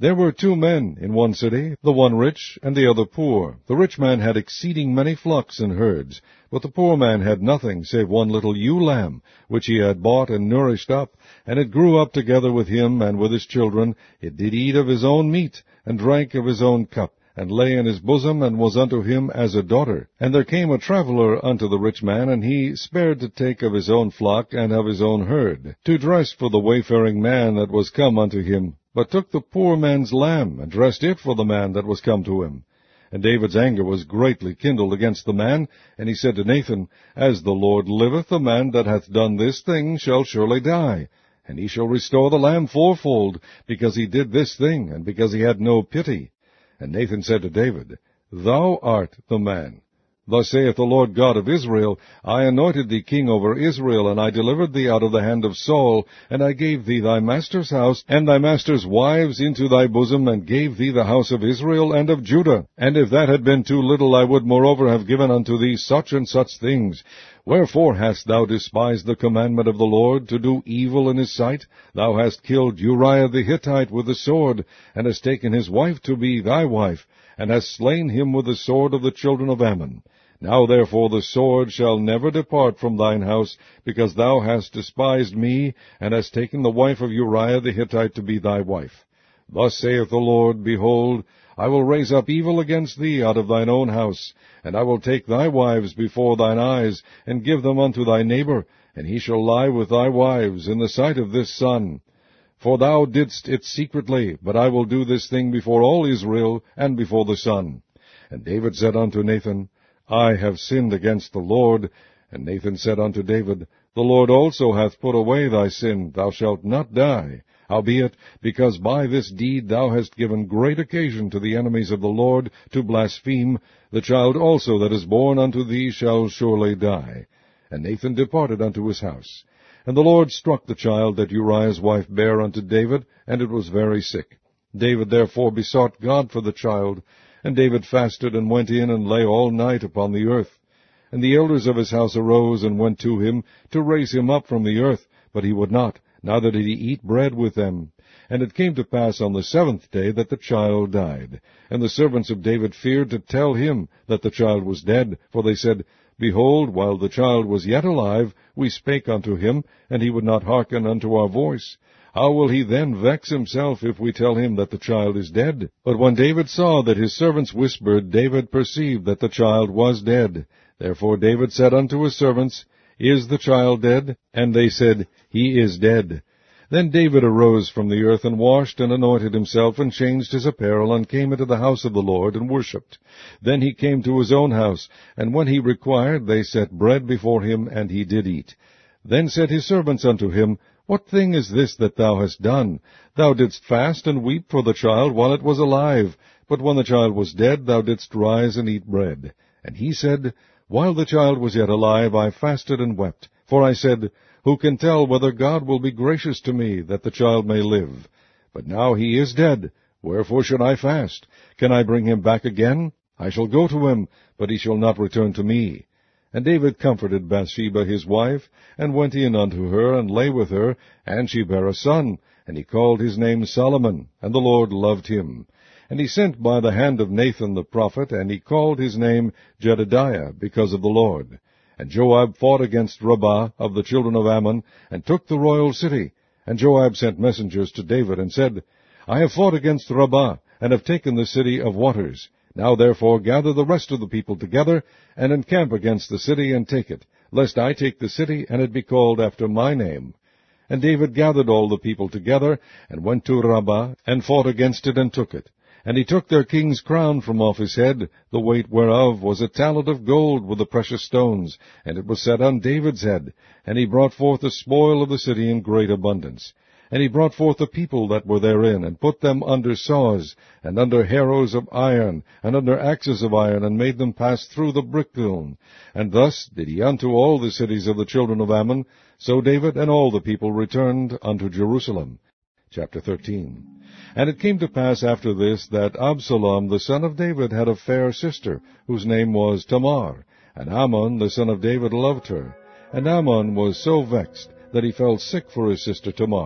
There were two men in one city, the one rich and the other poor. The rich man had exceeding many flocks and herds, but the poor man had nothing save one little ewe lamb, which he had bought and nourished up, and it grew up together with him and with his children. It did eat of his own meat, and drank of his own cup, and lay in his bosom, and was unto him as a daughter. And there came a traveller unto the rich man, and he spared to take of his own flock and of his own herd, to dress for the wayfaring man that was come unto him, but took the poor man's lamb, and dressed it for the man that was come to him. And David's anger was greatly kindled against the man, and he said to Nathan, As the Lord liveth, the man that hath done this thing shall surely die, and he shall restore the lamb fourfold, because he did this thing, and because he had no pity. And Nathan said to David, Thou art the man. Thus saith the Lord God of Israel, I anointed thee king over Israel, and I delivered thee out of the hand of Saul, and I gave thee thy master's house, and thy master's wives into thy bosom, and gave thee the house of Israel and of Judah. And if that had been too little, I would moreover have given unto thee such and such things. Wherefore hast thou despised the commandment of the Lord, to do evil in his sight? Thou hast killed Uriah the Hittite with the sword, and hast taken his wife to be thy wife, and hast slain him with the sword of the children of Ammon. Now therefore the sword shall never depart from thine house, because thou hast despised me, and hast taken the wife of Uriah the Hittite to be thy wife. Thus saith the Lord, Behold, I will raise up evil against thee out of thine own house, and I will take thy wives before thine eyes, and give them unto thy neighbor, and he shall lie with thy wives in the sight of this sun. For thou didst it secretly, but I will do this thing before all Israel, and before the sun. And David said unto Nathan, I have sinned against the Lord. And Nathan said unto David, The Lord also hath put away thy sin, thou shalt not die. Howbeit, because by this deed thou hast given great occasion to the enemies of the Lord to blaspheme, the child also that is born unto thee shall surely die. And Nathan departed unto his house. And the Lord struck the child that Uriah's wife bare unto David, and it was very sick. David therefore besought God for the child, and David fasted, and went in, and lay all night upon the earth. And the elders of his house arose, and went to him, to raise him up from the earth, but he would not, neither did he eat bread with them. And it came to pass on the seventh day that the child died. And the servants of David feared to tell him that the child was dead, for they said, Behold, while the child was yet alive, we spake unto him, and he would not hearken unto our voice. How will he then vex himself if we tell him that the child is dead? But when David saw that his servants whispered, David perceived that the child was dead. Therefore David said unto his servants, Is the child dead? And they said, He is dead. Then David arose from the earth, and washed, and anointed himself, and changed his apparel, and came into the house of the Lord, and worshipped. Then he came to his own house, and when he required, they set bread before him, and he did eat. Then said his servants unto him, What thing is this that thou hast done? Thou didst fast and weep for the child while it was alive, but when the child was dead, thou didst rise and eat bread. And he said, While the child was yet alive, I fasted and wept. For I said, Who can tell whether God will be gracious to me, that the child may live? But now he is dead. Wherefore should I fast? Can I bring him back again? I shall go to him, but he shall not return to me. And David comforted Bathsheba his wife, and went in unto her, and lay with her, and she bare a son, and he called his name Solomon, and the Lord loved him. And he sent by the hand of Nathan the prophet, and he called his name Jedidiah, because of the Lord. And Joab fought against Rabbah of the children of Ammon, and took the royal city. And Joab sent messengers to David, and said, I have fought against Rabbah, and have taken the city of waters. Now therefore gather the rest of the people together, and encamp against the city, and take it, lest I take the city, and it be called after my name. And David gathered all the people together, and went to Rabbah, and fought against it, and took it. And he took their king's crown from off his head, the weight whereof was a talent of gold with the precious stones, and it was set on David's head. And he brought forth the spoil of the city in great abundance. And he brought forth the people that were therein, and put them under saws, and under harrows of iron, and under axes of iron, and made them pass through the brick-kiln. And thus did he unto all the cities of the children of Ammon. So David and all the people returned unto Jerusalem. Chapter thirteen. And it came to pass after this, that Absalom the son of David had a fair sister, whose name was Tamar. And Amnon the son of David loved her. And Amnon was so vexed, that he fell sick for his sister Tamar.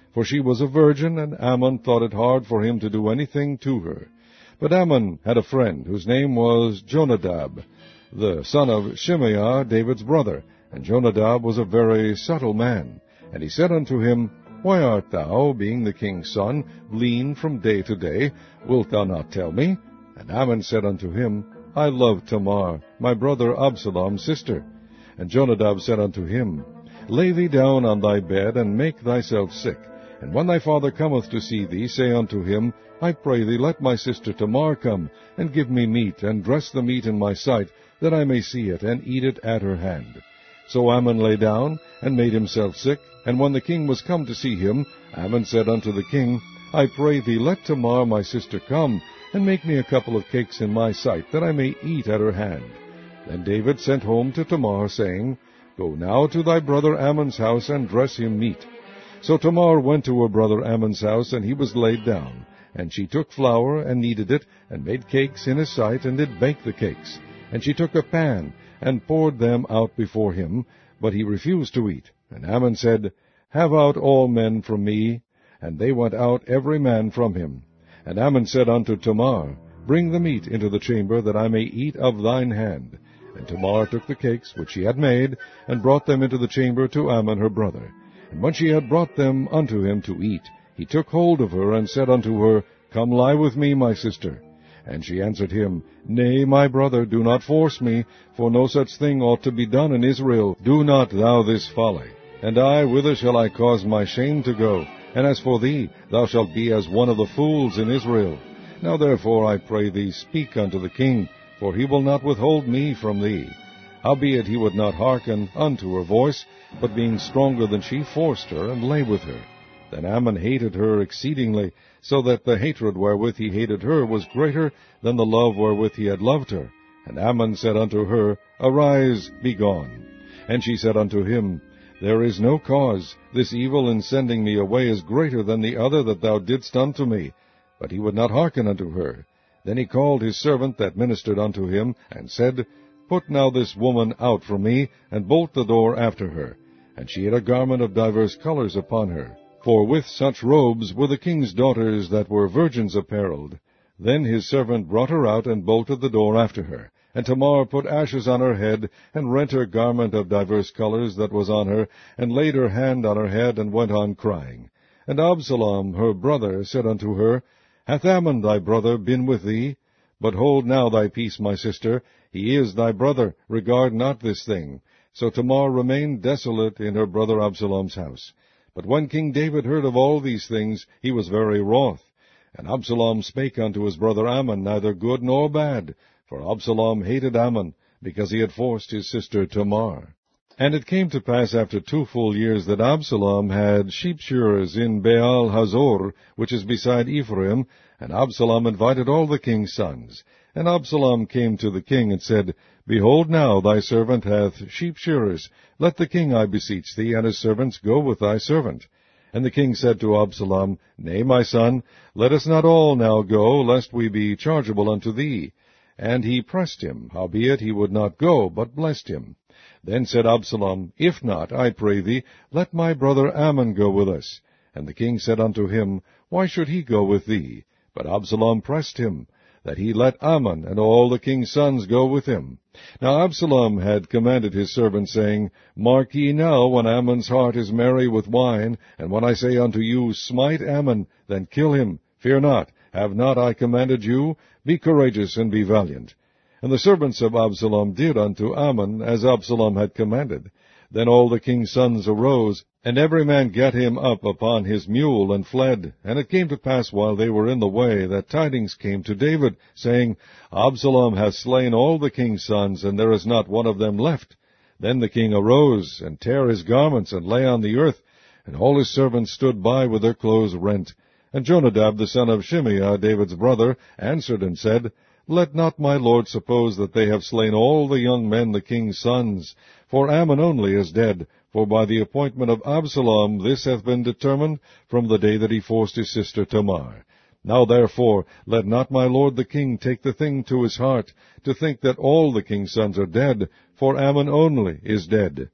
for she was a virgin, and Ammon thought it hard for him to do anything to her. But Ammon had a friend, whose name was Jonadab, the son of Shimeah, David's brother. And Jonadab was a very subtle man. And he said unto him, Why art thou, being the king's son, lean from day to day? Wilt thou not tell me? And Ammon said unto him, I love Tamar, my brother Absalom's sister. And Jonadab said unto him, Lay thee down on thy bed, and make thyself sick. And when thy father cometh to see thee, say unto him, I pray thee, let my sister Tamar come, and give me meat, and dress the meat in my sight, that I may see it, and eat it at her hand. So Ammon lay down, and made himself sick. And when the king was come to see him, Ammon said unto the king, I pray thee, let Tamar my sister come, and make me a couple of cakes in my sight, that I may eat at her hand. Then David sent home to Tamar, saying, Go now to thy brother Ammon's house, and dress him meat. So Tamar went to her brother Ammon's house, and he was laid down. And she took flour, and kneaded it, and made cakes in his sight, and did bake the cakes. And she took a pan, and poured them out before him, but he refused to eat. And Ammon said, Have out all men from me. And they went out every man from him. And Ammon said unto Tamar, Bring the meat into the chamber, that I may eat of thine hand. And Tamar took the cakes which she had made, and brought them into the chamber to Ammon her brother. And when she had brought them unto him to eat, he took hold of her, and said unto her, Come lie with me, my sister. And she answered him, Nay, my brother, do not force me, for no such thing ought to be done in Israel. Do not thou this folly. And I, whither shall I cause my shame to go? And as for thee, thou shalt be as one of the fools in Israel. Now therefore, I pray thee, speak unto the king, for he will not withhold me from thee. Howbeit he would not hearken unto her voice, but being stronger than she, forced her, and lay with her. Then Ammon hated her exceedingly, so that the hatred wherewith he hated her was greater than the love wherewith he had loved her. And Ammon said unto her, Arise, be gone. And she said unto him, There is no cause. This evil in sending me away is greater than the other that thou didst unto me. But he would not hearken unto her. Then he called his servant that ministered unto him, and said, Put now this woman out from me, and bolt the door after her. And she had a garment of divers colors upon her. For with such robes were the king's daughters that were virgins apparelled. Then his servant brought her out, and bolted the door after her. And Tamar put ashes on her head, and rent her garment of divers colors that was on her, and laid her hand on her head, and went on crying. And Absalom her brother said unto her, Hath Ammon thy brother been with thee? But hold now thy peace, my sister, he is thy brother, regard not this thing. So Tamar remained desolate in her brother Absalom's house. But when King David heard of all these things, he was very wroth. And Absalom spake unto his brother Ammon neither good nor bad, for Absalom hated Ammon, because he had forced his sister Tamar. And it came to pass after two full years that Absalom had sheep-shearers in Baal Hazor, which is beside Ephraim, and Absalom invited all the king's sons. And Absalom came to the king, and said, Behold now, thy servant hath sheep-shearers. Let the king, I beseech thee, and his servants go with thy servant. And the king said to Absalom, Nay, my son, let us not all now go, lest we be chargeable unto thee. And he pressed him, howbeit he would not go, but blessed him. Then said Absalom, If not, I pray thee, let my brother Ammon go with us. And the king said unto him, Why should he go with thee? But Absalom pressed him, that he let Ammon and all the king's sons go with him. Now Absalom had commanded his servants, saying, Mark ye now, when Ammon's heart is merry with wine, and when I say unto you, Smite Ammon, then kill him. Fear not, have not I commanded you? Be courageous and be valiant. And the servants of Absalom did unto Ammon as Absalom had commanded. Then all the king's sons arose, and every man gat him up upon his mule, and fled. And it came to pass, while they were in the way, that tidings came to David, saying, Absalom hath slain all the king's sons, and there is not one of them left. Then the king arose, and tare his garments, and lay on the earth, and all his servants stood by with their clothes rent. And Jonadab the son of Shimeah, David's brother, answered and said, Let not my lord suppose that they have slain all the young men the king's sons. For Ammon only is dead, for by the appointment of Absalom this hath been determined from the day that he forced his sister Tamar. Now therefore let not my lord the king take the thing to his heart, to think that all the king's sons are dead, for Ammon only is dead.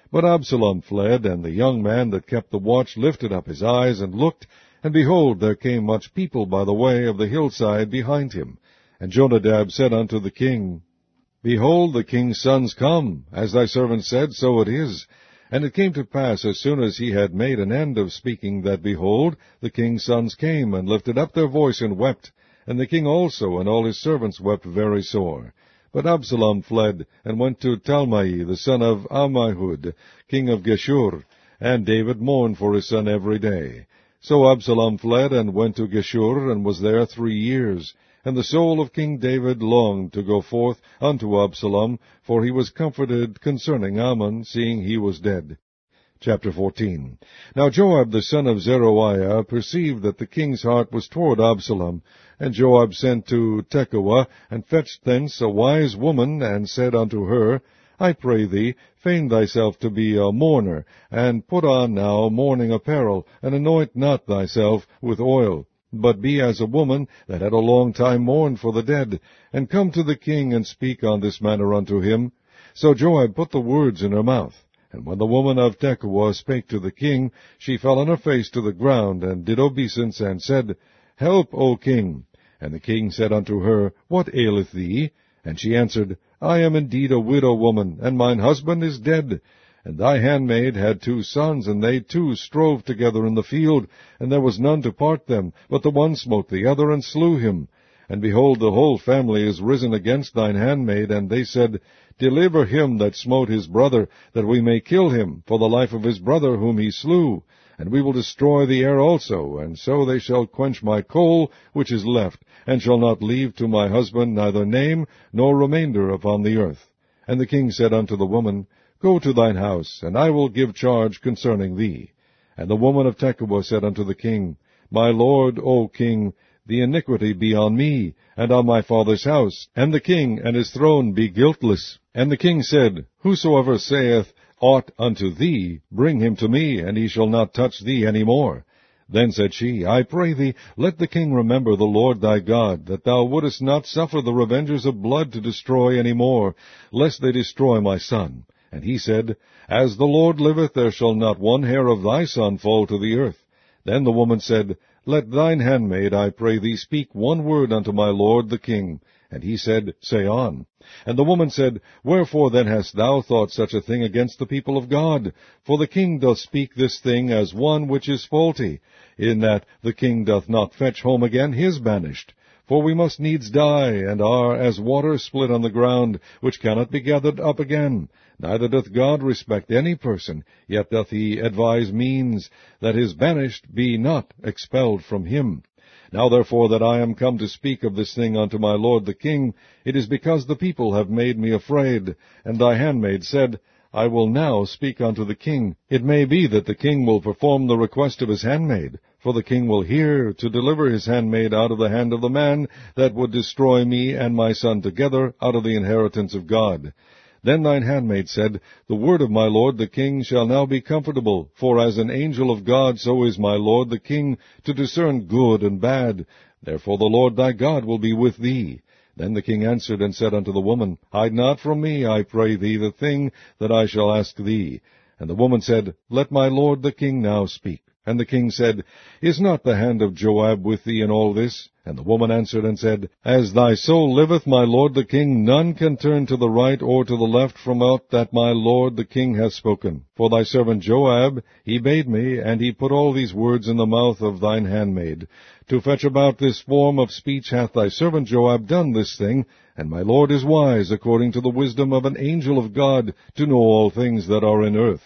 But Absalom fled, and the young man that kept the watch lifted up his eyes and looked, and behold, there came much people by the way of the hillside behind him. And Jonadab said unto the king, Behold, the king's sons come, as thy servant said, so it is. And it came to pass, as soon as he had made an end of speaking, that, behold, the king's sons came, and lifted up their voice, and wept. And the king also and all his servants wept very sore. But Absalom fled, and went to Talmai, the son of Ammihud, king of Geshur, and David mourned for his son every day. So Absalom fled, and went to Geshur, and was there three years. And the soul of King David longed to go forth unto Absalom, for he was comforted concerning Ammon, seeing he was dead. Chapter fourteen. Now Joab the son of Zeruiah perceived that the king's heart was toward Absalom, and Joab sent to Tekoa, and fetched thence a wise woman, and said unto her, I pray thee, feign thyself to be a mourner, and put on now mourning apparel, and anoint not thyself with oil, but be as a woman that had a long time mourned for the dead, and come to the king, and speak on this manner unto him. So Joab put the words in her mouth. And when the woman of Tekoa spake to the king, she fell on her face to the ground, and did obeisance, and said, Help, O king. And the king said unto her, What aileth thee? And she answered, I am indeed a widow woman, and mine husband is dead. And thy handmaid had two sons, and they two strove together in the field, and there was none to part them, but the one smote the other, and slew him. And behold, the whole family is risen against thine handmaid, and they said, Deliver him that smote his brother, that we may kill him, for the life of his brother whom he slew. And we will destroy the heir also, and so they shall quench my coal which is left, and shall not leave to my husband neither name nor remainder upon the earth. And the king said unto the woman, Go to thine house, and I will give charge concerning thee. And the woman of Tekoa said unto the king, My lord, O king, the iniquity be on me, and on my father's house, and the king and his throne be guiltless. And the king said, Whosoever saith aught unto thee, bring him to me, and he shall not touch thee any more. Then said she, I pray thee, let the king remember the Lord thy God, that thou wouldest not suffer the revengers of blood to destroy any more, lest they destroy my son. And he said, As the Lord liveth, there shall not one hair of thy son fall to the earth. Then the woman said, Let thine handmaid, I pray thee, speak one word unto my lord the king. And he said, Say on. And the woman said, Wherefore then hast thou thought such a thing against the people of God? For the king doth speak this thing as one which is faulty, in that the king doth not fetch home again his banished. For we must needs die, and are as water split on the ground, which cannot be gathered up again. Neither doth God respect any person, yet doth he advise means, that his banished be not expelled from him. Now therefore that I am come to speak of this thing unto my lord the king, it is because the people have made me afraid. And thy handmaid said, I will now speak unto the king. It may be that the king will perform the request of his handmaid, for the king will hear to deliver his handmaid out of the hand of the man that would destroy me and my son together out of the inheritance of God. Then thine handmaid said, The word of my lord the king shall now be comfortable, for as an angel of God so is my lord the king to discern good and bad. Therefore the Lord thy God will be with thee. Then the king answered and said unto the woman, Hide not from me, I pray thee, the thing that I shall ask thee. And the woman said, Let my lord the king now speak. And the king said, Is not the hand of Joab with thee in all this? And the woman answered and said, As thy soul liveth, my lord the king, none can turn to the right or to the left from aught that my lord the king hath spoken. For thy servant Joab, he bade me, and he put all these words in the mouth of thine handmaid. To fetch about this form of speech hath thy servant Joab done this thing, and my lord is wise, according to the wisdom of an angel of God, to know all things that are in earth.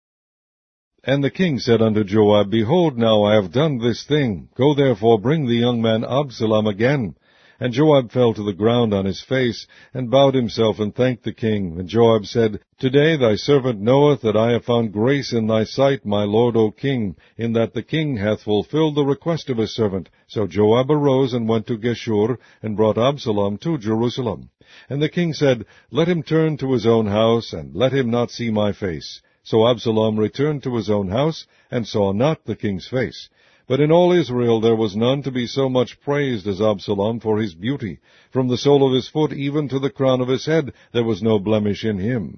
And the king said unto Joab, Behold, now I have done this thing. Go therefore, bring the young man Absalom again. And Joab fell to the ground on his face, and bowed himself, and thanked the king. And Joab said, Today thy servant knoweth that I have found grace in thy sight, my lord, O king, in that the king hath fulfilled the request of his servant. So Joab arose, and went to Geshur, and brought Absalom to Jerusalem. And the king said, Let him turn to his own house, and let him not see my face. So Absalom returned to his own house, and saw not the king's face. But in all Israel there was none to be so much praised as Absalom for his beauty. From the sole of his foot even to the crown of his head there was no blemish in him.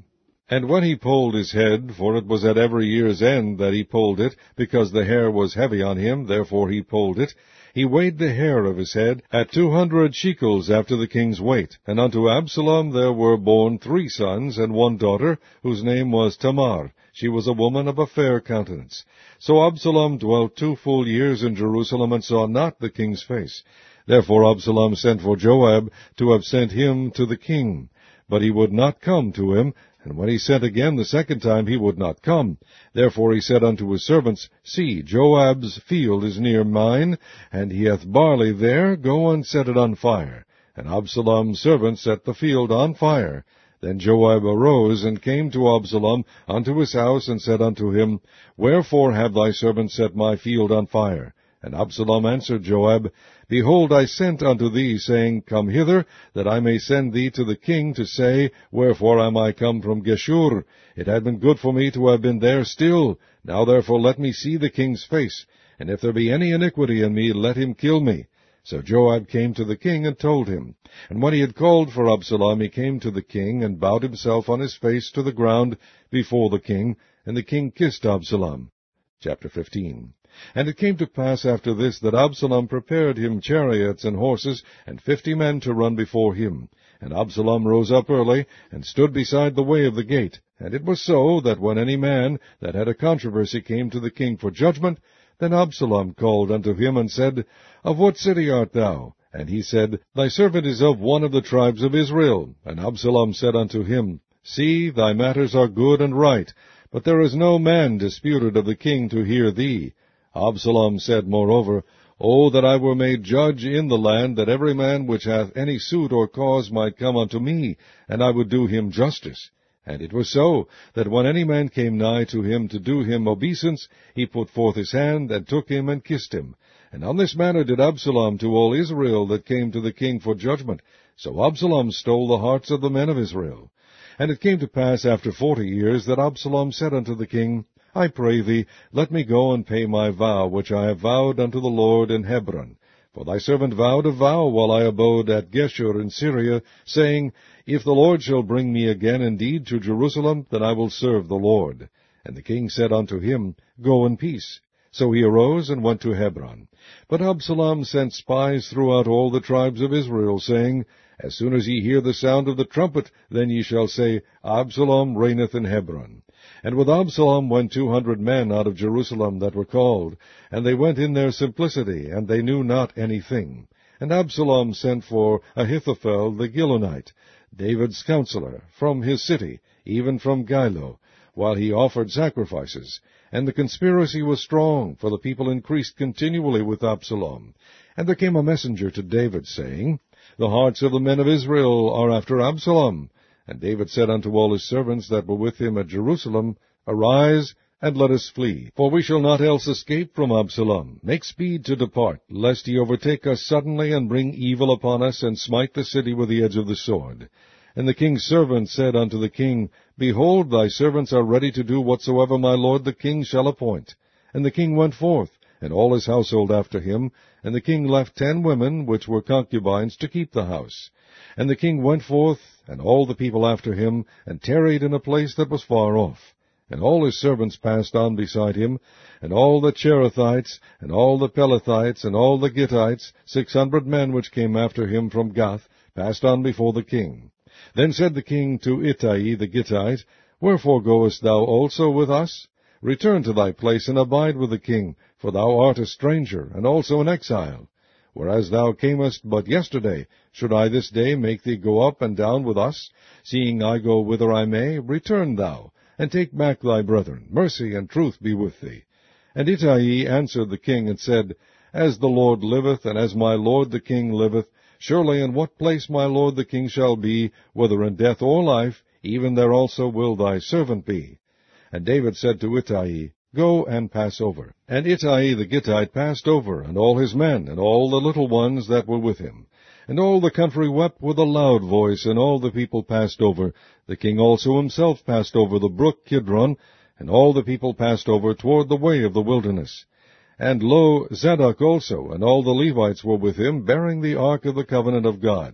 And when he polled his head, for it was at every year's end that he polled it, because the hair was heavy on him, therefore he polled it, he weighed the hair of his head at two hundred shekels after the king's weight. And unto Absalom there were born three sons and one daughter, whose name was Tamar. She was a woman of a fair countenance. So Absalom dwelt two full years in Jerusalem, and saw not the king's face. Therefore Absalom sent for Joab to have sent him to the king. But he would not come to him, and when he sent again the second time, he would not come. Therefore he said unto his servants, See, Joab's field is near mine, and he hath barley there, go and set it on fire. And Absalom's servants set the field on fire. Then Joab arose, and came to Absalom unto his house, and said unto him, Wherefore have thy servants set my field on fire? And Absalom answered Joab, Behold, I sent unto thee, saying, Come hither, that I may send thee to the king, to say, Wherefore am I come from Geshur? It had been good for me to have been there still. Now therefore let me see the king's face, and if there be any iniquity in me, let him kill me. So Joab came to the king, and told him. And when he had called for Absalom, he came to the king, and bowed himself on his face to the ground before the king, and the king kissed Absalom. Chapter fifteen. And it came to pass after this, that Absalom prepared him chariots and horses, and fifty men to run before him. And Absalom rose up early, and stood beside the way of the gate. And it was so, that when any man that had a controversy came to the king for judgment, then Absalom called unto him, and said, Of what city art thou? And he said, Thy servant is of one of the tribes of Israel. And Absalom said unto him, See, thy matters are good and right, but there is no man disputed of the king to hear thee. Absalom said moreover, O that I were made judge in the land, that every man which hath any suit or cause might come unto me, and I would do him justice. And it was so, that when any man came nigh to him to do him obeisance, he put forth his hand, and took him, and kissed him. And on this manner did Absalom to all Israel that came to the king for judgment. So Absalom stole the hearts of the men of Israel. And it came to pass after forty years, that Absalom said unto the king, I pray thee, let me go and pay my vow, which I have vowed unto the Lord in Hebron. For thy servant vowed a vow while I abode at Geshur in Syria, saying, If the Lord shall bring me again indeed to Jerusalem, then I will serve the Lord. And the king said unto him, Go in peace. So he arose and went to Hebron. But Absalom sent spies throughout all the tribes of Israel, saying, As soon as ye hear the sound of the trumpet, then ye shall say, Absalom reigneth in Hebron. And with Absalom went two hundred men out of Jerusalem that were called, and they went in their simplicity, and they knew not anything. And Absalom sent for Ahithophel the Gilonite, David's counselor, from his city, even from Gilo, while he offered sacrifices. And the conspiracy was strong, for the people increased continually with Absalom. And there came a messenger to David, saying, The hearts of the men of Israel are after Absalom. And David said unto all his servants that were with him at Jerusalem, Arise, and let us flee, for we shall not else escape from Absalom. Make speed to depart, lest he overtake us suddenly, and bring evil upon us, and smite the city with the edge of the sword. And the king's servants said unto the king, Behold, thy servants are ready to do whatsoever my lord the king shall appoint. And the king went forth, and all his household after him, and the king left ten women, which were concubines, to keep the house. And the king went forth, and all the people after him, and tarried in a place that was far off. And all his servants passed on beside him, and all the Cherethites, and all the Pelethites, and all the Gittites, six hundred men which came after him from Gath, passed on before the king. Then said the king to Ittai the Gittite, Wherefore goest thou also with us? Return to thy place, and abide with the king, for thou art a stranger, and also an exile. Whereas thou camest but yesterday, should I this day make thee go up and down with us? Seeing I go whither I may, return thou, and take back thy brethren. Mercy and truth be with thee. And Ittai answered the king, and said, As the Lord liveth, and as my lord the king liveth, surely in what place my lord the king shall be, whether in death or life, even there also will thy servant be. And David said to Ittai, Go and pass over. And Ittai the Gittite passed over, and all his men, and all the little ones that were with him. And all the country wept with a loud voice, and all the people passed over. The king also himself passed over the brook Kidron, and all the people passed over toward the way of the wilderness. And lo, Zadok also, and all the Levites were with him, bearing the ark of the covenant of God.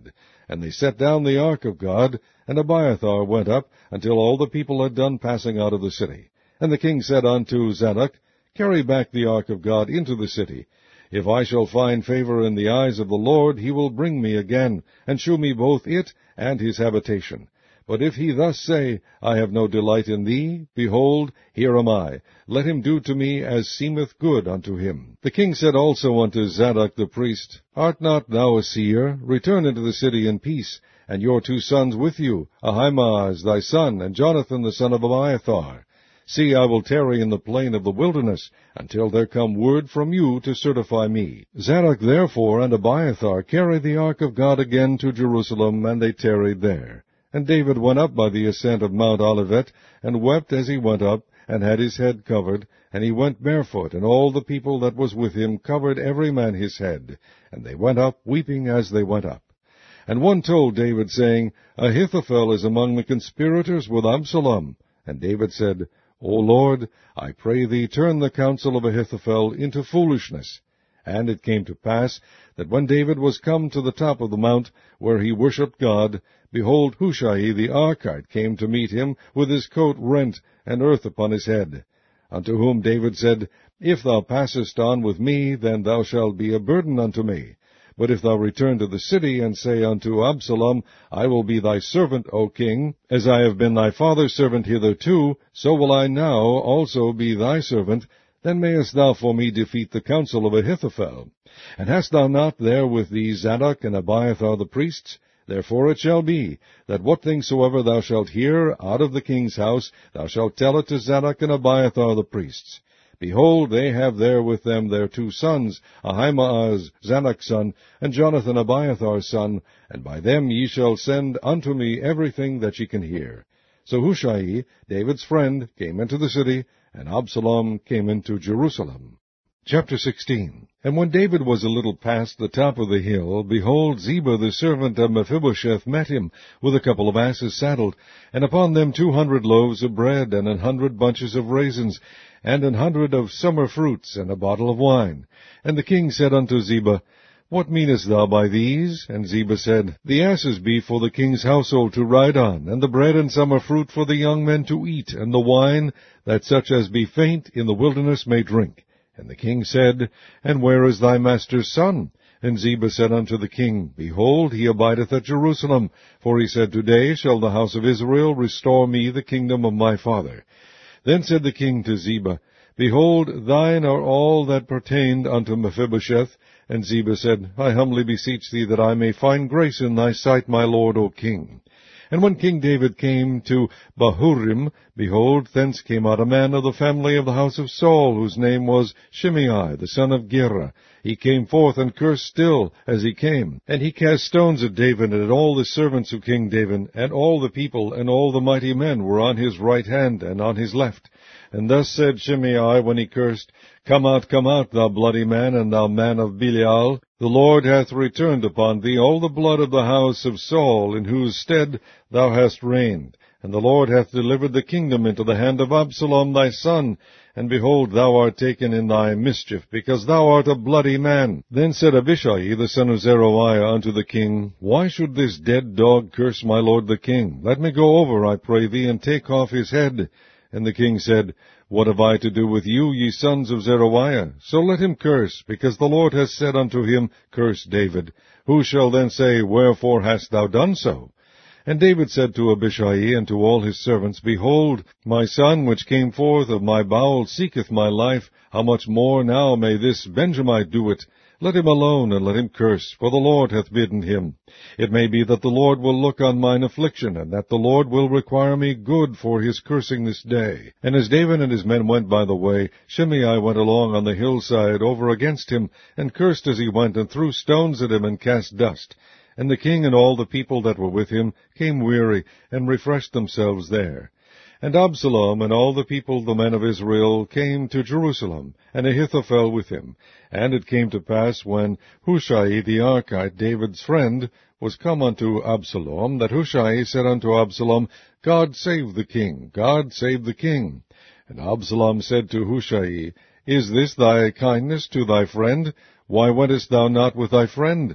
And they set down the ark of God, and Abiathar went up, until all the people had done passing out of the city. And the king said unto Zadok, Carry back the ark of God into the city. If I shall find favor in the eyes of the Lord, he will bring me again, and shew me both it and his habitation. But if he thus say, I have no delight in thee, behold, here am I. Let him do to me as seemeth good unto him. The king said also unto Zadok the priest, Art not thou a seer? Return into the city in peace, and your two sons with you, Ahimaaz thy son, and Jonathan the son of Abiathar. See, I will tarry in the plain of the wilderness, until there come word from you to certify me. Zadok therefore and Abiathar carried the ark of God again to Jerusalem, and they tarried there. And David went up by the ascent of Mount Olivet, and wept as he went up, and had his head covered, and he went barefoot, and all the people that was with him covered every man his head. And they went up, weeping as they went up. And one told David, saying, Ahithophel is among the conspirators with Absalom. And David said, O Lord, I pray thee, turn the counsel of Ahithophel into foolishness. And it came to pass, that when David was come to the top of the mount, where he worshipped God, behold, Hushai the Archite came to meet him, with his coat rent, and earth upon his head. Unto whom David said, If thou passest on with me, then thou shalt be a burden unto me. But if thou return to the city, and say unto Absalom, I will be thy servant, O king, as I have been thy father's servant hitherto, so will I now also be thy servant, then mayest thou for me defeat the counsel of Ahithophel. And hast thou not there with thee Zadok and Abiathar the priests? Therefore it shall be, that what things soever thou shalt hear out of the king's house, thou shalt tell it to Zadok and Abiathar the priests. Behold, they have there with them their two sons, Ahimaaz Zadok's son, and Jonathan Abiathar's son, and by them ye shall send unto me everything that ye can hear. So Hushai, David's friend, came into the city, and Absalom came into Jerusalem. Chapter sixteen. And when David was a little past the top of the hill, behold, Ziba the servant of Mephibosheth met him, with a couple of asses saddled, and upon them two hundred loaves of bread, and an hundred bunches of raisins, and an hundred of summer fruits, and a bottle of wine. And the king said unto Ziba, What meanest thou by these? And Ziba said, The asses be for the king's household to ride on, and the bread and summer fruit for the young men to eat, and the wine, that such as be faint in the wilderness may drink. And the king said, And where is thy master's son? And Ziba said unto the king, Behold, he abideth at Jerusalem. For he said, Today shall the house of Israel restore me the kingdom of my father. Then said the king to Ziba, Behold, thine are all that pertained unto Mephibosheth. And Ziba said, I humbly beseech thee that I may find grace in thy sight, my lord, O king. And when King David came to Bahurim, behold, thence came out a man of the family of the house of Saul, whose name was Shimei, the son of Gera. He came forth and cursed still as he came. And he cast stones at David and at all the servants of King David, and all the people and all the mighty men were on his right hand and on his left. And thus said Shimei when he cursed, Come out, come out, thou bloody man, and thou man of Belial. The Lord hath returned upon thee all the blood of the house of Saul, in whose stead thou hast reigned. And the Lord hath delivered the kingdom into the hand of Absalom thy son. And behold, thou art taken in thy mischief, because thou art a bloody man. Then said Abishai the son of Zeruiah unto the king, Why should this dead dog curse my lord the king? Let me go over, I pray thee, and take off his head. And the king said, What have I to do with you, ye sons of Zeruiah? So let him curse, because the Lord has said unto him, Curse David. Who shall then say, Wherefore hast thou done so? And David said to Abishai and to all his servants, Behold, my son which came forth of my bowels seeketh my life. How much more now may this Benjamite do it? Let him alone, and let him curse, for the Lord hath bidden him. It may be that the Lord will look on mine affliction, and that the Lord will require me good for his cursing this day. And as David and his men went by the way, Shimei went along on the hillside over against him, and cursed as he went, and threw stones at him, and cast dust. And the king and all the people that were with him came weary, and refreshed themselves there. And Absalom and all the people, the men of Israel, came to Jerusalem, and Ahithophel with him. And it came to pass, when Hushai the Archite, David's friend, was come unto Absalom, that Hushai said unto Absalom, God save the king, God save the king. And Absalom said to Hushai, Is this thy kindness to thy friend? Why wentest thou not with thy friend?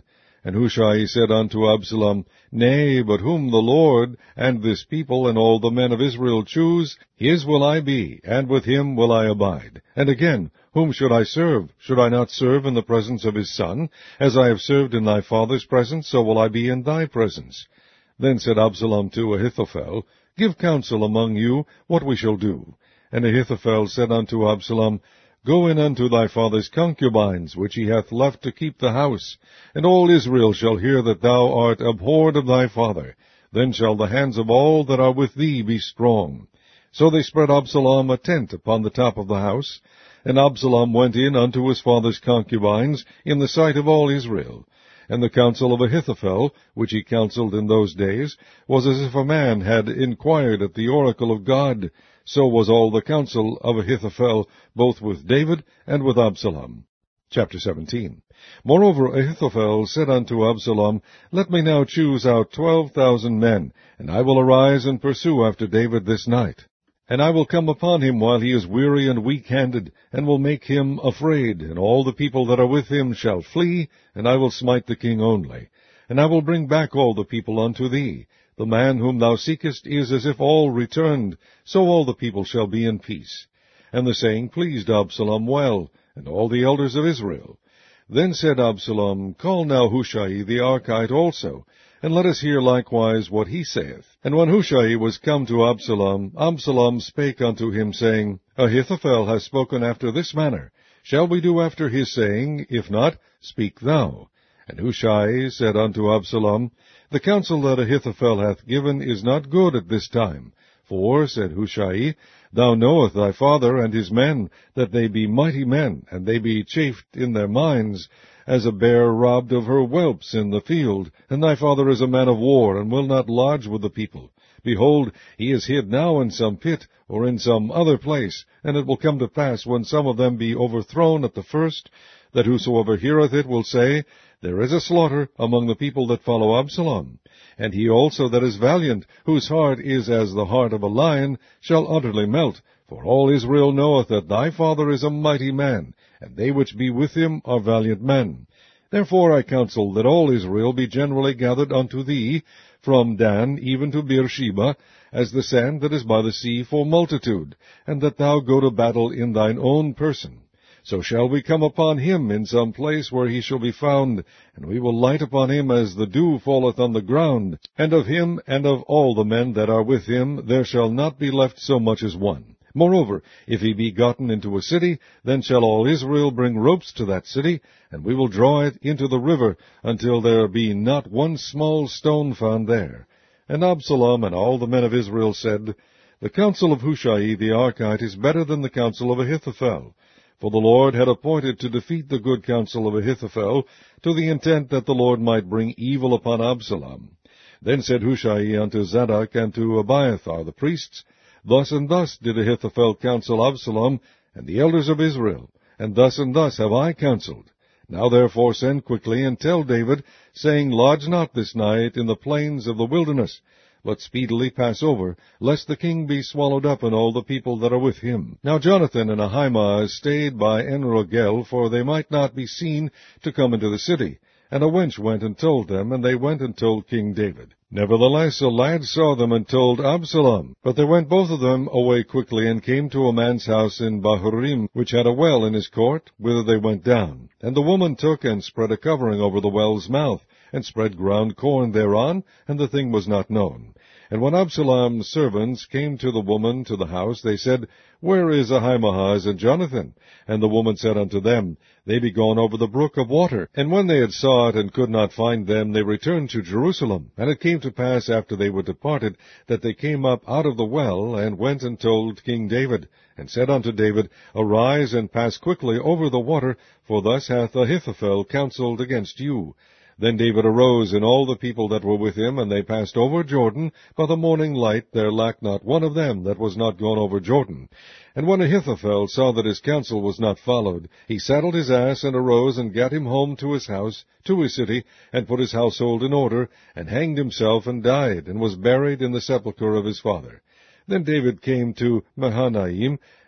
And Hushai said unto Absalom, Nay, but whom the Lord, and this people, and all the men of Israel choose, his will I be, and with him will I abide. And again, whom should I serve? Should I not serve in the presence of his son? As I have served in thy father's presence, so will I be in thy presence. Then said Absalom to Ahithophel, Give counsel among you what we shall do. And Ahithophel said unto Absalom, Go in unto thy father's concubines, which he hath left to keep the house, and all Israel shall hear that thou art abhorred of thy father. Then shall the hands of all that are with thee be strong. So they spread Absalom a tent upon the top of the house, and Absalom went in unto his father's concubines in the sight of all Israel. And the counsel of Ahithophel, which he counselled in those days, was as if a man had inquired at the oracle of God. So was all the counsel of Ahithophel, both with David and with Absalom. Chapter seventeen. Moreover, Ahithophel said unto Absalom, Let me now choose out twelve thousand men, and I will arise and pursue after David this night. And I will come upon him while he is weary and weak-handed, and will make him afraid, and all the people that are with him shall flee, and I will smite the king only. And I will bring back all the people unto thee. The man whom thou seekest is as if all returned, so all the people shall be in peace. And the saying pleased Absalom well, and all the elders of Israel. Then said Absalom, Call now Hushai the Archite also, and let us hear likewise what he saith. And when Hushai was come to Absalom, Absalom spake unto him, saying, Ahithophel hath spoken after this manner. Shall we do after his saying? If not, speak thou. And Hushai said unto Absalom, The counsel that Ahithophel hath given is not good at this time. For, said Hushai, Thou knowest thy father and his men, that they be mighty men, and they be chafed in their minds, as a bear robbed of her whelps in the field. And thy father is a man of war, and will not lodge with the people. Behold, he is hid now in some pit, or in some other place. And it will come to pass, when some of them be overthrown at the first, that whosoever heareth it will say, There is a slaughter among the people that follow Absalom. And he also that is valiant, whose heart is as the heart of a lion, shall utterly melt. For all Israel knoweth that thy father is a mighty man, and they which be with him are valiant men. Therefore I counsel that all Israel be generally gathered unto thee, from Dan even to Beersheba, as the sand that is by the sea for multitude, and that thou go to battle in thine own person. So shall we come upon him in some place where he shall be found, and we will light upon him as the dew falleth on the ground, and of him and of all the men that are with him there shall not be left so much as one. Moreover, if he be gotten into a city, then shall all Israel bring ropes to that city, and we will draw it into the river, until there be not one small stone found there. And Absalom and all the men of Israel said, The counsel of Hushai the Archite is better than the counsel of Ahithophel. For the Lord had appointed to defeat the good counsel of Ahithophel, to the intent that the Lord might bring evil upon Absalom. Then said Hushai unto Zadok and to Abiathar the priests, Thus and thus did Ahithophel counsel Absalom, and the elders of Israel, and thus and thus have I counselled. Now therefore send quickly, and tell David, saying, Lodge not this night in the plains of the wilderness, but speedily pass over, lest the king be swallowed up, and all the people that are with him. Now Jonathan and Ahimaaz stayed by En-Rogel, for they might not be seen to come into the city. And a wench went and told them, and they went and told King David. Nevertheless a lad saw them and told Absalom. But they went both of them away quickly, and came to a man's house in Bahurim, which had a well in his court, whither they went down. And the woman took and spread a covering over the well's mouth, and spread ground corn thereon, and the thing was not known. And when Absalom's servants came to the woman to the house, they said, Where is Ahimaaz and Jonathan? And the woman said unto them, They be gone over the brook of water. And when they had sought and could not find them, they returned to Jerusalem. And it came to pass, after they were departed, that they came up out of the well, and went and told King David, and said unto David, Arise and pass quickly over the water, for thus hath Ahithophel counselled against you. Then David arose, and all the people that were with him, and they passed over Jordan. By the morning light there lacked not one of them that was not gone over Jordan. And when Ahithophel saw that his counsel was not followed, he saddled his ass, and arose, and gat him home to his house, to his city, and put his household in order, and hanged himself, and died, and was buried in the sepulchre of his father. Then David came to Mahanaim,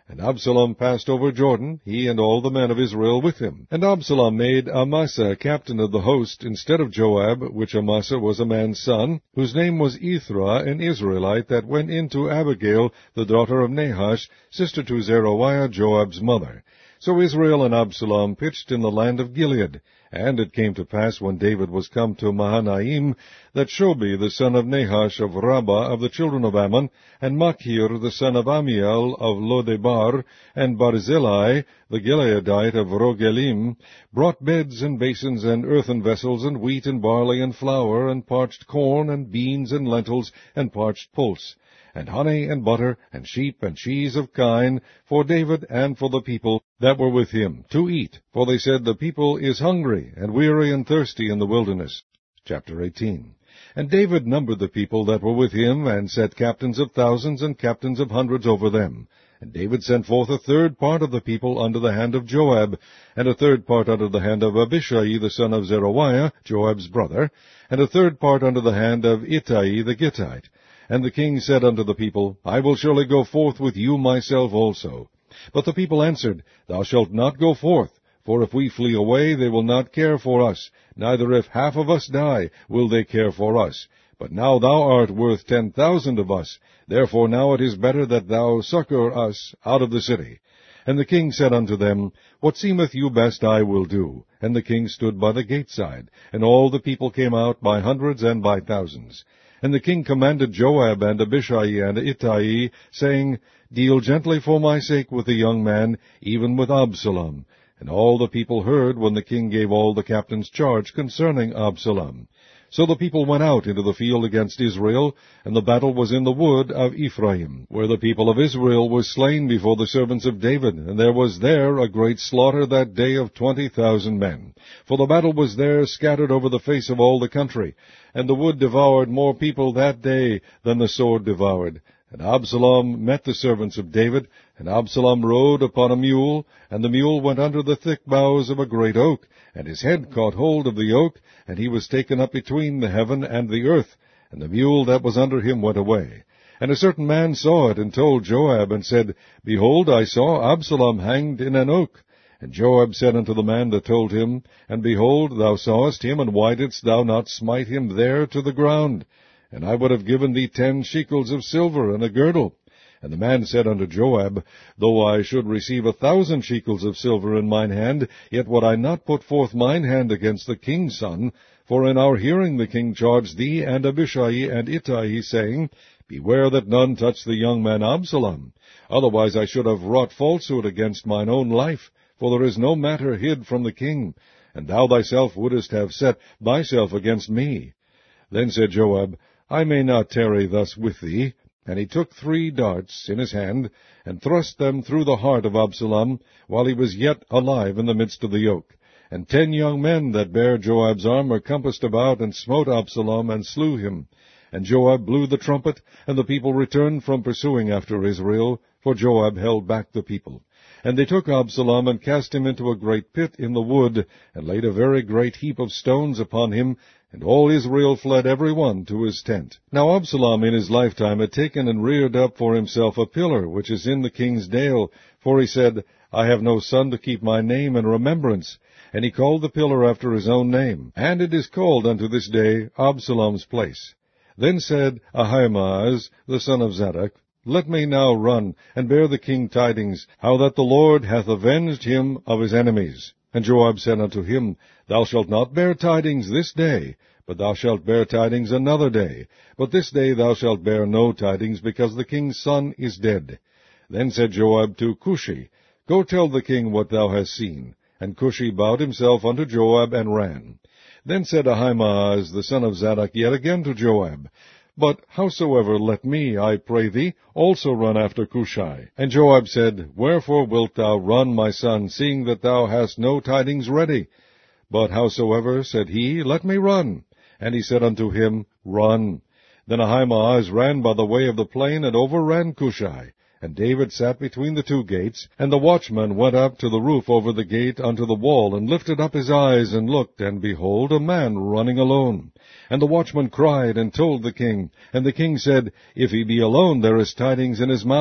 And Absalom passed over Jordan, he and all the men of Israel with him. And Absalom made Amasa captain of the host, instead of Joab, which Amasa was a man's son, whose name was Ithra, an Israelite, that went in to Abigail, the daughter of Nahash, sister to Zeruiah, Joab's mother. So Israel and Absalom pitched in the land of Gilead. And it came to pass, when David was come to Mahanaim, that Shobi the son of Nahash of Rabbah of the children of Ammon, and Machir the son of Amiel of Lodebar, and Barzillai the Gileadite of Rogelim, brought beds and basins and earthen vessels, and wheat and barley and flour, and parched corn, and beans and lentils, and parched pulse, and honey and butter, and sheep and cheese of kine, for David and for the people that were with him, to eat. For they said, The people is hungry, and weary and thirsty in the wilderness. Chapter eighteen. And David numbered the people that were with him, and set captains of thousands and captains of hundreds over them. And David sent forth a third part of the people under the hand of Joab, and a third part under the hand of Abishai the son of Zeruiah, Joab's brother, and a third part under the hand of Ittai the Gittite. And the king said unto the people, I will surely go forth with you myself also. But the people answered, Thou shalt not go forth, for if we flee away, they will not care for us, neither if half of us die, will they care for us. But now thou art worth ten thousand of us, therefore now it is better that thou succor us out of the city. And the king said unto them, What seemeth you best I will do. And the king stood by the gate side, and all the people came out by hundreds and by thousands. And the king commanded Joab and Abishai and Ittai, saying, Deal gently for my sake with the young man, even with Absalom. And all the people heard when the king gave all the captains charge concerning Absalom. So the people went out into the field against Israel, and the battle was in the wood of Ephraim, where the people of Israel were slain before the servants of David, and there was there a great slaughter that day of twenty thousand men. For the battle was there scattered over the face of all the country, and the wood devoured more people that day than the sword devoured. And Absalom met the servants of David, and Absalom rode upon a mule, and the mule went under the thick boughs of a great oak, and his head caught hold of the oak, and he was taken up between the heaven and the earth, and the mule that was under him went away. And a certain man saw it, and told Joab, and said, Behold, I saw Absalom hanged in an oak. And Joab said unto the man that told him, And behold, thou sawest him, and why didst thou not smite him there to the ground? And I would have given thee ten shekels of silver and a girdle. And the man said unto Joab, Though I should receive a thousand shekels of silver in mine hand, yet would I not put forth mine hand against the king's son. For in our hearing the king charged thee and Abishai and Ittai, saying, Beware that none touch the young man Absalom. Otherwise I should have wrought falsehood against mine own life, for there is no matter hid from the king, and thou thyself wouldest have set thyself against me. Then said Joab, I may not tarry thus with thee. And he took three darts in his hand, and thrust them through the heart of Absalom, while he was yet alive in the midst of the yoke. And ten young men that bare Joab's armor compassed about, and smote Absalom, and slew him. And Joab blew the trumpet, and the people returned from pursuing after Israel, for Joab held back the people. And they took Absalom, and cast him into a great pit in the wood, and laid a very great heap of stones upon him, and all Israel fled every one to his tent. Now Absalom in his lifetime had taken and reared up for himself a pillar, which is in the king's dale, for he said, I have no son to keep my name in remembrance. And he called the pillar after his own name, and it is called unto this day Absalom's place. Then said Ahimaaz, the son of Zadok, Let me now run, and bear the king tidings, how that the Lord hath avenged him of his enemies. And Joab said unto him, Thou shalt not bear tidings this day, but thou shalt bear tidings another day. But this day thou shalt bear no tidings, because the king's son is dead. Then said Joab to Cushi, Go tell the king what thou hast seen. And Cushi bowed himself unto Joab, and ran. Then said Ahimaaz the son of Zadok yet again to Joab, But howsoever let me, I pray thee, also run after Cushi. And Joab said, Wherefore wilt thou run, my son, seeing that thou hast no tidings ready? But howsoever, said he, let me run. And he said unto him, Run. Then Ahimaaz ran by the way of the plain, and overran Cushi. And David sat between the two gates, and the watchman went up to the roof over the gate unto the wall, and lifted up his eyes, and looked, and behold, a man running alone. And the watchman cried, and told the king. And the king said, If he be alone, there is tidings in his mouth.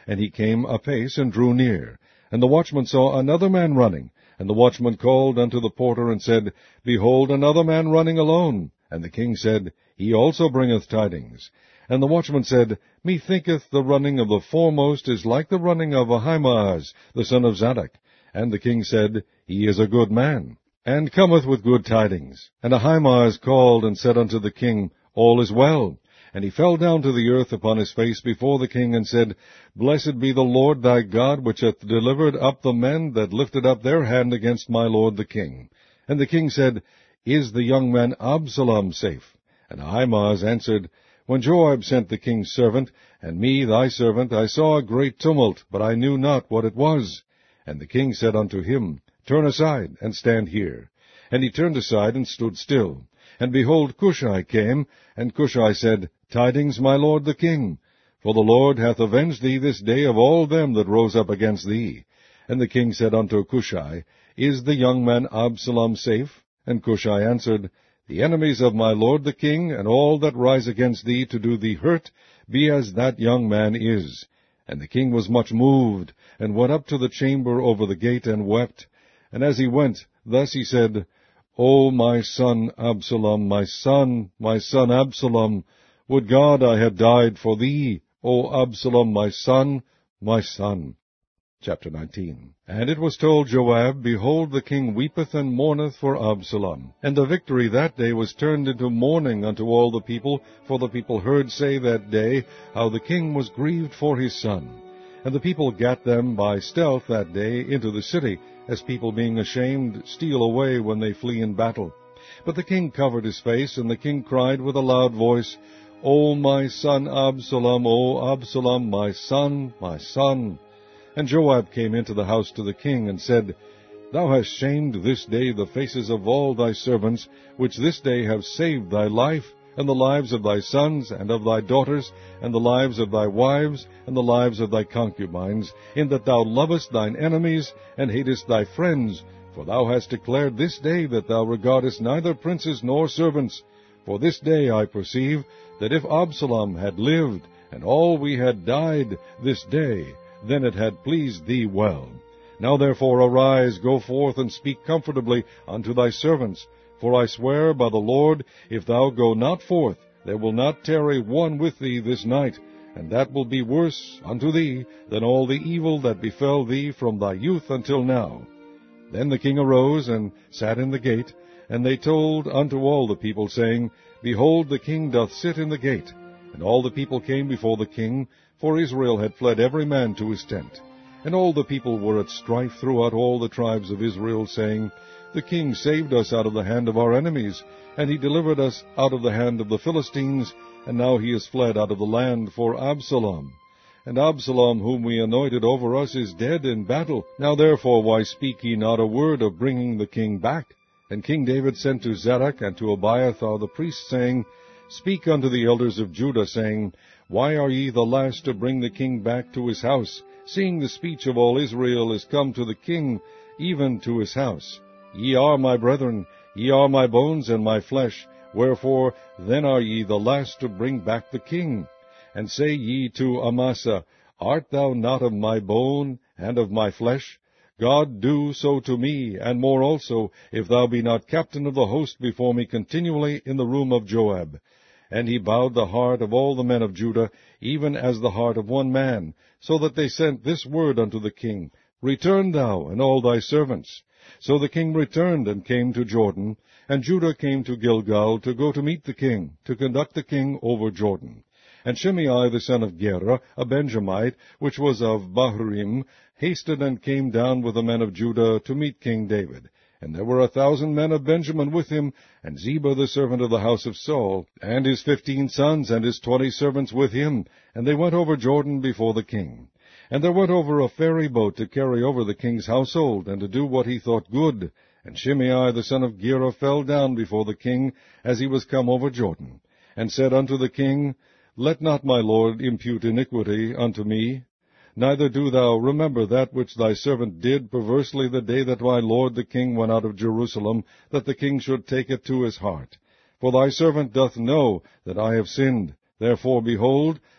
And he came apace, and drew near. And the watchman saw another man running. And the watchman called unto the porter, and said, Behold, another man running alone. And the king said, He also bringeth tidings. And the watchman said, Methinketh the running of the foremost is like the running of Ahimaaz, the son of Zadok. And the king said, He is a good man, and cometh with good tidings. And Ahimaaz called, and said unto the king, All is well. And he fell down to the earth upon his face before the king, and said, Blessed be the Lord thy God, which hath delivered up the men that lifted up their hand against my lord the king. And the king said, Is the young man Absalom safe? And Ahimaaz answered, When Joab sent the king's servant, and me thy servant, I saw a great tumult, but I knew not what it was. And the king said unto him, Turn aside, and stand here. And he turned aside, and stood still. And behold, Cushai came, and Cushai said, Tidings, my lord the king, for the Lord hath avenged thee this day of all them that rose up against thee. And the king said unto Cushai, Is the young man Absalom safe? And Cushai answered, The enemies of my lord the king, and all that rise against thee to do thee hurt, be as that young man is. And the king was much moved, and went up to the chamber over the gate, and wept. And as he went, thus he said, O my son Absalom, my son, my son Absalom, would God I had died for thee, O Absalom, my son, my son. Chapter nineteen. And it was told Joab, Behold, the king weepeth and mourneth for Absalom. And the victory that day was turned into mourning unto all the people, for the people heard say that day how the king was grieved for his son. And the people gat them by stealth that day into the city, as people being ashamed steal away when they flee in battle. But the king covered his face, and the king cried with a loud voice, O my son Absalom, O Absalom, my son, my son. And Joab came into the house to the king, and said, Thou hast shamed this day the faces of all thy servants, which this day have saved thy life, and the lives of thy sons, and of thy daughters, and the lives of thy wives, and the lives of thy concubines, in that thou lovest thine enemies, and hatest thy friends. For thou hast declared this day that thou regardest neither princes nor servants. For this day I perceive that if Absalom had lived, and all we had died this day, then it had pleased thee well. Now therefore arise, go forth, and speak comfortably unto thy servants. For I swear by the Lord, if thou go not forth, there will not tarry one with thee this night, and that will be worse unto thee than all the evil that befell thee from thy youth until now. Then the king arose, and sat in the gate, and they told unto all the people, saying, Behold, the king doth sit in the gate. And all the people came before the king, for Israel had fled every man to his tent. And all the people were at strife throughout all the tribes of Israel, saying, The king saved us out of the hand of our enemies, and he delivered us out of the hand of the Philistines, and now he is fled out of the land for Absalom. And Absalom, whom we anointed over us, is dead in battle. Now therefore why speak ye not a word of bringing the king back? And King David sent to Zadok and to Abiathar the priests, saying, Speak unto the elders of Judah, saying, Why are ye the last to bring the king back to his house, seeing the speech of all Israel is come to the king, even to his house? Ye are my brethren, ye are my bones and my flesh, wherefore then are ye the last to bring back the king? And say ye to Amasa, Art thou not of my bone and of my flesh? God do so to me, and more also, if thou be not captain of the host before me continually in the room of Joab. And he bowed the heart of all the men of Judah, even as the heart of one man, so that they sent this word unto the king, Return thou, and all thy servants. So the king returned, and came to Jordan, and Judah came to Gilgal to go to meet the king, to conduct the king over Jordan. And Shimei the son of Gera, a Benjamite, which was of Bahurim, hasted and came down with the men of Judah to meet King David. And there were a thousand men of Benjamin with him, and Ziba the servant of the house of Saul, and his fifteen sons, and his twenty servants with him. And they went over Jordan before the king. And there went over a ferry boat to carry over the king's household, and to do what he thought good. And Shimei the son of Gera fell down before the king, as he was come over Jordan, and said unto the king, Let not my lord impute iniquity unto me, neither do thou remember that which thy servant did perversely the day that my lord the king went out of Jerusalem, that the king should take it to his heart. For thy servant doth know that I have sinned. Therefore, behold,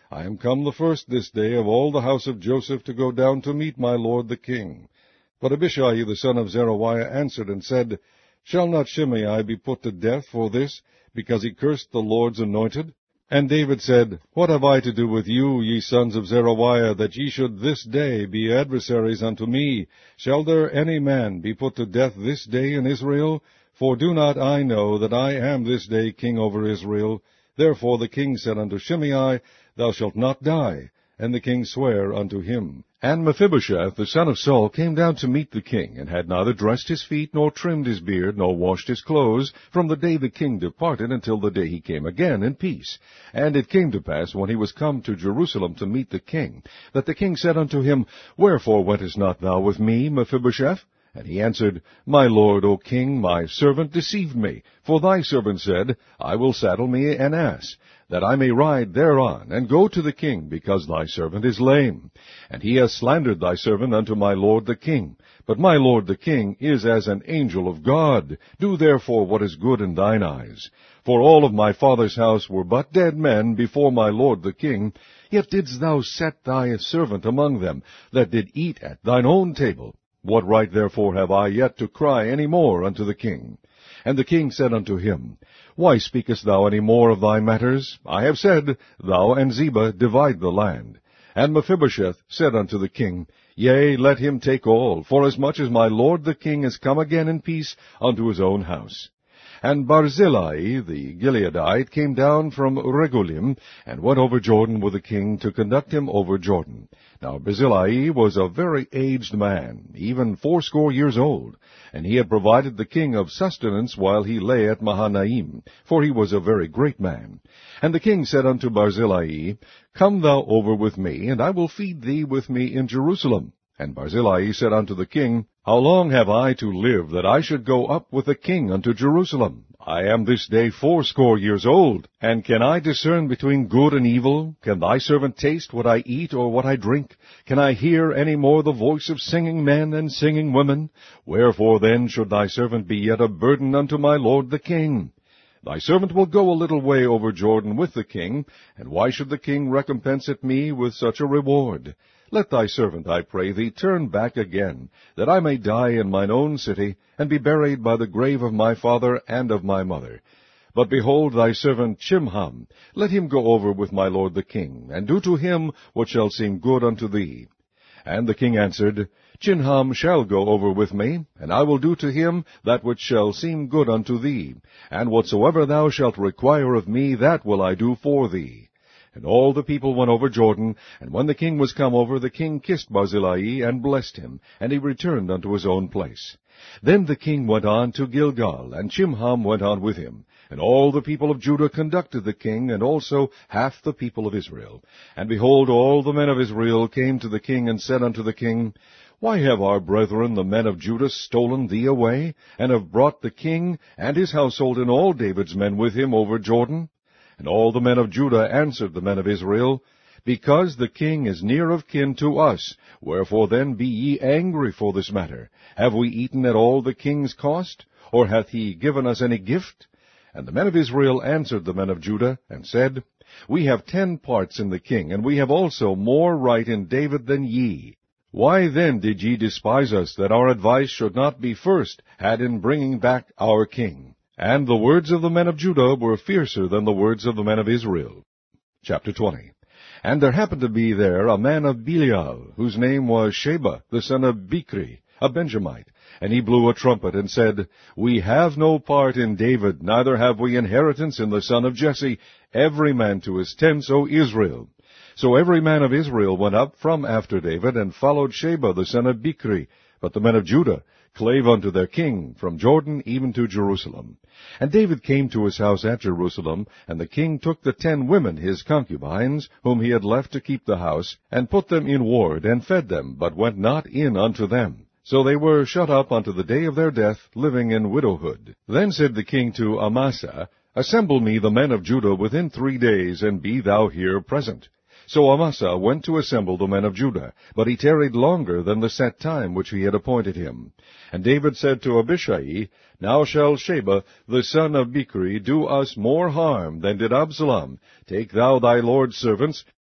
I am come the first this day of all the house of Joseph to go down to meet my lord the king. But Abishai the son of Zeruiah answered and said, Shall not Shimei be put to death for this, because he cursed the Lord's anointed? And David said, What have I to do with you, ye sons of Zeruiah, that ye should this day be adversaries unto me? Shall there any man be put to death this day in Israel? For do not I know that I am this day king over Israel? Therefore the king said unto Shimei, Thou shalt not die. And the king sware unto him. And Mephibosheth the son of Saul came down to meet the king, and had neither dressed his feet, nor trimmed his beard, nor washed his clothes, from the day the king departed until the day he came again in peace. And it came to pass, when he was come to Jerusalem to meet the king, that the king said unto him, Wherefore wentest not thou with me, Mephibosheth? And he answered, My lord, O king, my servant deceived me. For thy servant said, I will saddle me an ass, that I may ride thereon, and go to the king, because thy servant is lame. And he has slandered thy servant unto my lord the king. But my lord the king is as an angel of God. Do therefore what is good in thine eyes. For all of my father's house were but dead men before my lord the king, yet didst thou set thy servant among them, that did eat at thine own table. What right therefore have I yet to cry any more unto the king? And the king said unto him, Why speakest thou any more of thy matters? I have said, Thou and Ziba divide the land. And Mephibosheth said unto the king, Yea, let him take all, forasmuch as my lord the king is come again in peace unto his own house. And Barzillai the Gileadite came down from Regulim, and went over Jordan with the king to conduct him over Jordan. Now Barzillai was a very aged man, even fourscore years old, and he had provided the king of sustenance while he lay at Mahanaim, for he was a very great man. And the king said unto Barzillai, Come thou over with me, and I will feed thee with me in Jerusalem. And Barzillai said unto the king, How long have I to live, that I should go up with the king unto Jerusalem? I am this day fourscore years old, and can I discern between good and evil? Can thy servant taste what I eat or what I drink? Can I hear any more the voice of singing men and singing women? Wherefore then should thy servant be yet a burden unto my lord the king? Thy servant will go a little way over Jordan with the king, and why should the king recompense it me with such a reward? Let thy servant, I pray thee, turn back again, that I may die in mine own city, and be buried by the grave of my father and of my mother. But behold thy servant Chimham, let him go over with my lord the king, and do to him what shall seem good unto thee. And the king answered, Chimham shall go over with me, and I will do to him that which shall seem good unto thee, and whatsoever thou shalt require of me, that will I do for thee. And all the people went over Jordan, and when the king was come over, the king kissed Barzillai, and blessed him, and he returned unto his own place. Then the king went on to Gilgal, and Chimham went on with him. And all the people of Judah conducted the king, and also half the people of Israel. And behold, all the men of Israel came to the king, and said unto the king, Why have our brethren the men of Judah stolen thee away, and have brought the king and his household and all David's men with him over Jordan? And all the men of Judah answered the men of Israel, Because the king is near of kin to us, wherefore then be ye angry for this matter? Have we eaten at all the king's cost? Or hath he given us any gift? And the men of Israel answered the men of Judah, and said, We have ten parts in the king, and we have also more right in David than ye. Why then did ye despise us, that our advice should not be first had in bringing back our king? And the words of the men of Judah were fiercer than the words of the men of Israel. Chapter twenty. And there happened to be there a man of Belial, whose name was Sheba, the son of Bichri, a Benjamite. And he blew a trumpet, and said, We have no part in David, neither have we inheritance in the son of Jesse, every man to his tents, O Israel. So every man of Israel went up from after David, and followed Sheba, the son of Bichri. But the men of Judah clave unto their king, from Jordan even to Jerusalem. And David came to his house at Jerusalem, and the king took the ten women his concubines, whom he had left to keep the house, and put them in ward, and fed them, but went not in unto them. So they were shut up unto the day of their death, living in widowhood. Then said the king to Amasa, Assemble me the men of Judah within three days, and be thou here present. So Amasa went to assemble the men of Judah, but he tarried longer than the set time which he had appointed him. And David said to Abishai, Now shall Sheba, the son of Bichri, do us more harm than did Absalom. Take thou thy lord's servants,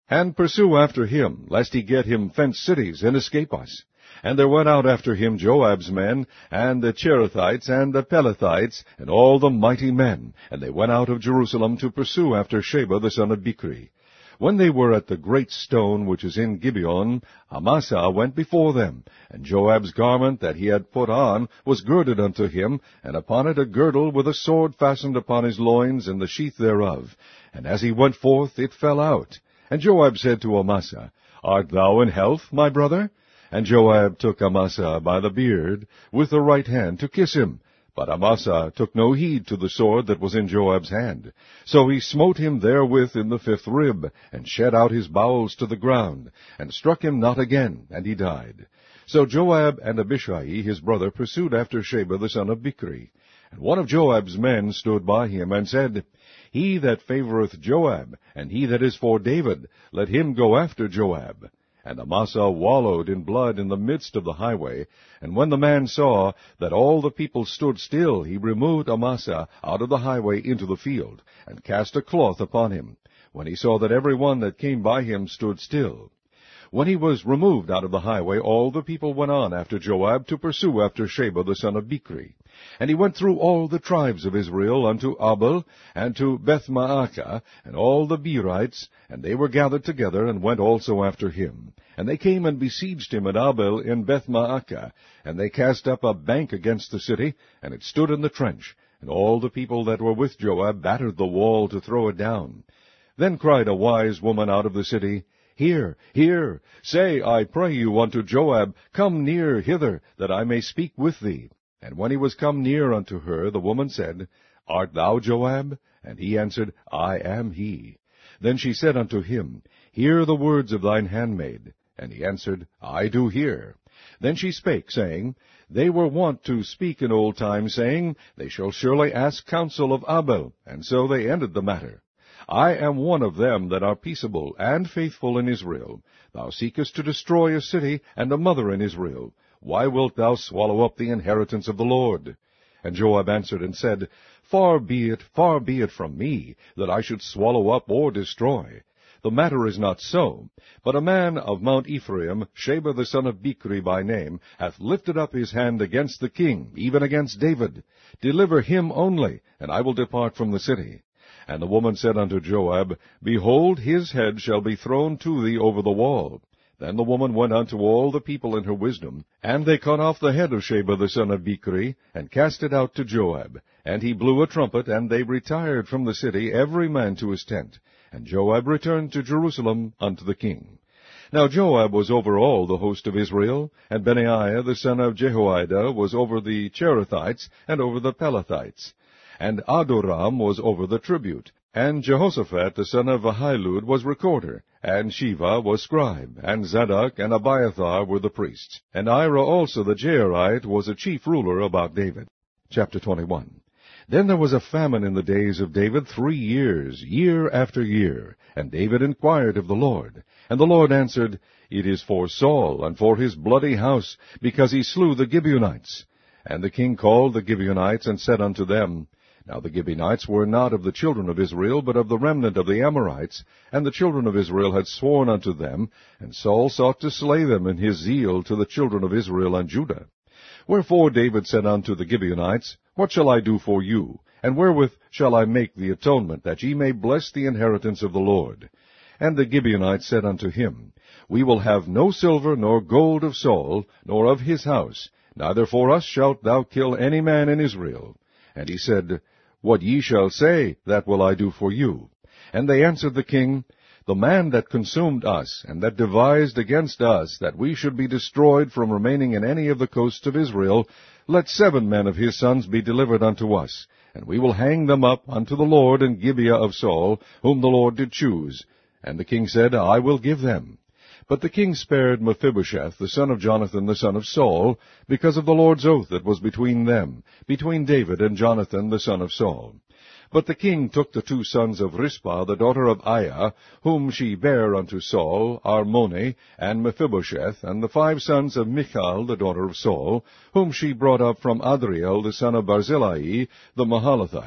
and pursue after him, lest he get him fenced cities, and escape us. And there went out after him Joab's men, and the Cherethites, and the Pelethites, and all the mighty men, and they went out of Jerusalem to pursue after Sheba the son of Bichri. When they were at the great stone which is in Gibeon, Amasa went before them, and Joab's garment that he had put on was girded unto him, and upon it a girdle with a sword fastened upon his loins, and the sheath thereof. And as he went forth, it fell out. And Joab said to Amasa, Art thou in health, my brother? And Joab took Amasa by the beard with the right hand to kiss him. But Amasa took no heed to the sword that was in Joab's hand. So he smote him therewith in the fifth rib, and shed out his bowels to the ground, and struck him not again, and he died. So Joab and Abishai his brother pursued after Sheba the son of Bichri. And one of Joab's men stood by him, and said, He that favoureth Joab, and he that is for David, let him go after Joab. And Amasa wallowed in blood in the midst of the highway. And when the man saw that all the people stood still, he removed Amasa out of the highway into the field, and cast a cloth upon him, when he saw that every one that came by him stood still. When he was removed out of the highway, all the people went on after Joab to pursue after Sheba the son of Bichri. And he went through all the tribes of Israel unto Abel, and to Bethmaachah, and all the Berites, and they were gathered together, and went also after him. And they came and besieged him at Abel in Bethmaachah, and they cast up a bank against the city, and it stood in the trench. And all the people that were with Joab battered the wall to throw it down. Then cried a wise woman out of the city, Hear, hear, say, I pray you, unto Joab, Come near hither, that I may speak with thee. And when he was come near unto her, the woman said, Art thou Joab? And he answered, I am he. Then she said unto him, Hear the words of thine handmaid. And he answered, I do hear. Then she spake, saying, They were wont to speak in old time, saying, They shall surely ask counsel of Abel. And so they ended the matter. I am one of them that are peaceable and faithful in Israel. Thou seekest to destroy a city and a mother in Israel. Why wilt thou swallow up the inheritance of the Lord? And Joab answered and said, Far be it, far be it from me, that I should swallow up or destroy. The matter is not so. But a man of Mount Ephraim, Sheba the son of Bichri by name, hath lifted up his hand against the king, even against David. Deliver him only, and I will depart from the city. And the woman said unto Joab, Behold, his head shall be thrown to thee over the wall. Then the woman went unto all the people in her wisdom, and they cut off the head of Sheba the son of Bichri, and cast it out to Joab. And he blew a trumpet, and they retired from the city, every man to his tent. And Joab returned to Jerusalem unto the king. Now Joab was over all the host of Israel, and Benaiah the son of Jehoiada was over the Cherethites, and over the Pelethites. And Adoram was over the tribute, and Jehoshaphat the son of Ahilud was recorder, and Sheva was scribe, and Zadok and Abiathar were the priests. And Ira also the Jairite was a chief ruler about David. Chapter twenty-one. Then there was a famine in the days of David three years, year after year. And David inquired of the Lord. And the Lord answered, It is for Saul, and for his bloody house, because he slew the Gibeonites. And the king called the Gibeonites, and said unto them, Now the Gibeonites were not of the children of Israel, but of the remnant of the Amorites, and the children of Israel had sworn unto them, and Saul sought to slay them in his zeal to the children of Israel and Judah. Wherefore David said unto the Gibeonites, What shall I do for you? And wherewith shall I make the atonement, that ye may bless the inheritance of the Lord? And the Gibeonites said unto him, We will have no silver nor gold of Saul, nor of his house, neither for us shalt thou kill any man in Israel. And he said, What ye shall say, that will I do for you. And they answered the king, The man that consumed us, and that devised against us, that we should be destroyed from remaining in any of the coasts of Israel, let seven men of his sons be delivered unto us, and we will hang them up unto the Lord in Gibeah of Saul, whom the Lord did choose. And the king said, I will give them. But the king spared Mephibosheth, the son of Jonathan, the son of Saul, because of the Lord's oath that was between them, between David and Jonathan, the son of Saul. But the king took the two sons of Rizpah, the daughter of Aiah, whom she bare unto Saul, Armoni, and Mephibosheth, and the five sons of Michal, the daughter of Saul, whom she brought up from Adriel, the son of Barzillai, the Mahalathite.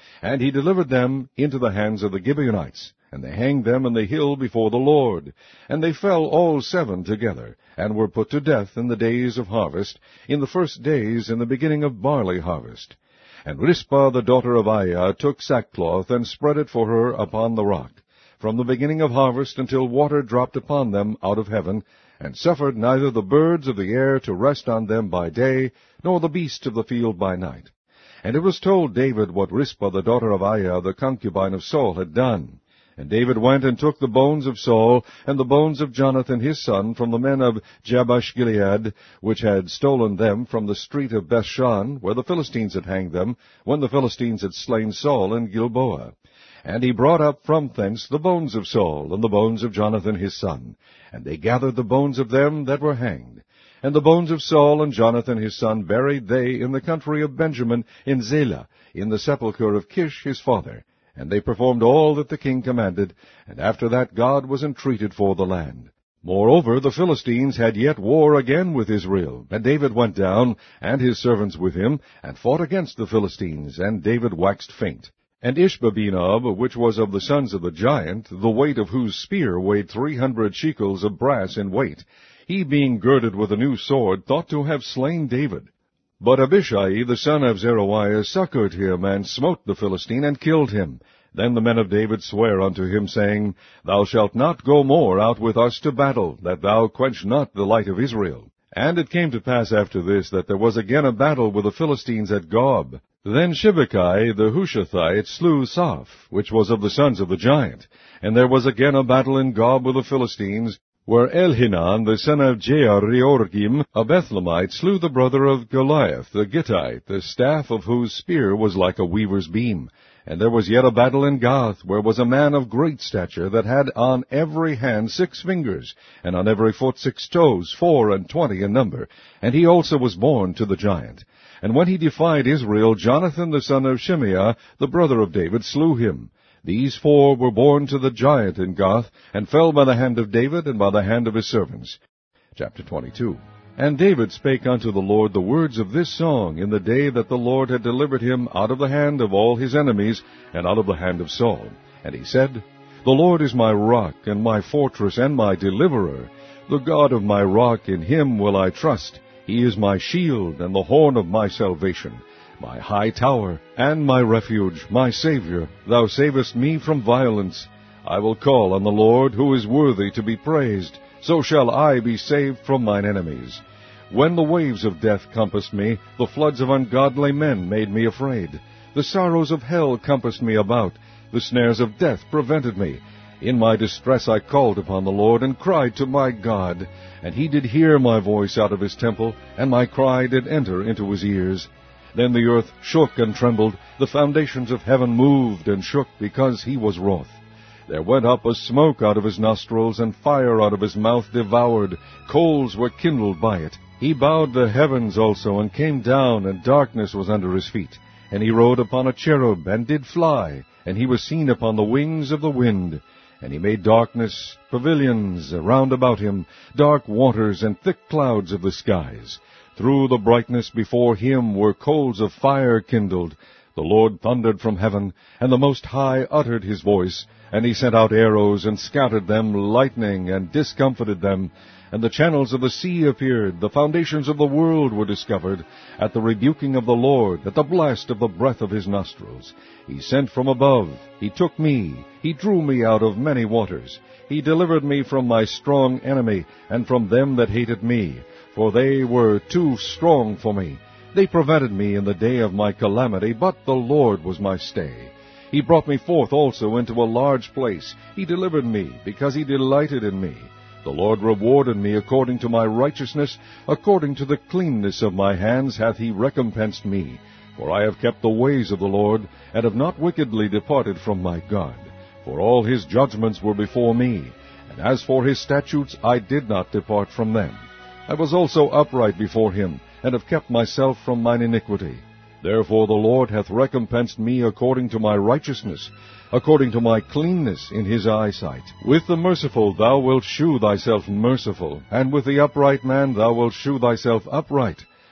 And he delivered them into the hands of the Gibeonites, and they hanged them in the hill before the Lord. And they fell all seven together, and were put to death in the days of harvest, in the first days in the beginning of barley harvest. And Rizpah the daughter of Aiah took sackcloth, and spread it for her upon the rock, from the beginning of harvest until water dropped upon them out of heaven, and suffered neither the birds of the air to rest on them by day, nor the beasts of the field by night. And it was told David what Rizpah the daughter of Aiah, the concubine of Saul, had done. And David went and took the bones of Saul, and the bones of Jonathan his son, from the men of Jabesh-Gilead, which had stolen them from the street of Bethshan, where the Philistines had hanged them, when the Philistines had slain Saul in Gilboa. And he brought up from thence the bones of Saul, and the bones of Jonathan his son. And they gathered the bones of them that were hanged. And the bones of Saul and Jonathan his son buried they in the country of Benjamin, in Zelah, in the sepulchre of Kish his father. And they performed all that the king commanded, and after that God was entreated for the land. Moreover, the Philistines had yet war again with Israel, and David went down, and his servants with him, and fought against the Philistines, and David waxed faint. And Ishbabenob, which was of the sons of the giant, the weight of whose spear weighed three hundred shekels of brass in weight, he being girded with a new sword, thought to have slain David. But Abishai the son of Zeruiah succored him, and smote the Philistine, and killed him. Then the men of David sware unto him, saying, Thou shalt not go more out with us to battle, that thou quench not the light of Israel. And it came to pass after this, that there was again a battle with the Philistines at Gob. Then Shibbekai the Hushathite slew Saph, which was of the sons of the giant. And there was again a battle in Gob with the Philistines, where Elhanan the son of Jehoiargim, a Bethlehemite, slew the brother of Goliath the Gittite, the staff of whose spear was like a weaver's beam. And there was yet a battle in Gath, where was a man of great stature, that had on every hand six fingers, and on every foot six toes, four and twenty in number. And he also was born to the giant. And when he defied Israel, Jonathan the son of Shimeah, the brother of David, slew him. These four were born to the giant in Gath, and fell by the hand of David, and by the hand of his servants. Chapter twenty-two. And David spake unto the Lord the words of this song in the day that the Lord had delivered him out of the hand of all his enemies, and out of the hand of Saul. And he said, The Lord is my rock, and my fortress, and my deliverer. The God of my rock, in him will I trust. He is my shield, and the horn of my salvation, my high tower, and my refuge, my Savior. Thou savest me from violence. I will call on the Lord, who is worthy to be praised. So shall I be saved from mine enemies. When the waves of death compassed me, the floods of ungodly men made me afraid. The sorrows of hell compassed me about. The snares of death prevented me. In my distress I called upon the Lord, and cried to my God. And he did hear my voice out of his temple, and my cry did enter into his ears. Then the earth shook and trembled, the foundations of heaven moved and shook, because he was wroth. There went up a smoke out of his nostrils, and fire out of his mouth devoured. Coals were kindled by it. He bowed the heavens also, and came down, and darkness was under his feet. And he rode upon a cherub, and did fly, and he was seen upon the wings of the wind. And he made darkness, pavilions round about him, dark waters, and thick clouds of the skies. Through the brightness before him were coals of fire kindled. The Lord thundered from heaven, and the Most High uttered his voice. And he sent out arrows, and scattered them, lightning, and discomfited them. And the channels of the sea appeared, the foundations of the world were discovered, at the rebuking of the Lord, at the blast of the breath of his nostrils. He sent from above, he took me, he drew me out of many waters. He delivered me from my strong enemy, and from them that hated me, for they were too strong for me. They prevented me in the day of my calamity, but the Lord was my stay. He brought me forth also into a large place. He delivered me, because he delighted in me. The Lord rewarded me according to my righteousness, according to the cleanness of my hands hath he recompensed me. For I have kept the ways of the Lord, and have not wickedly departed from my God. For all his judgments were before me, and as for his statutes I did not depart from them. I was also upright before him, and have kept myself from mine iniquity. Therefore the Lord hath recompensed me according to my righteousness, according to my cleanness in his eyesight. With the merciful thou wilt shew thyself merciful, and with the upright man thou wilt shew thyself upright.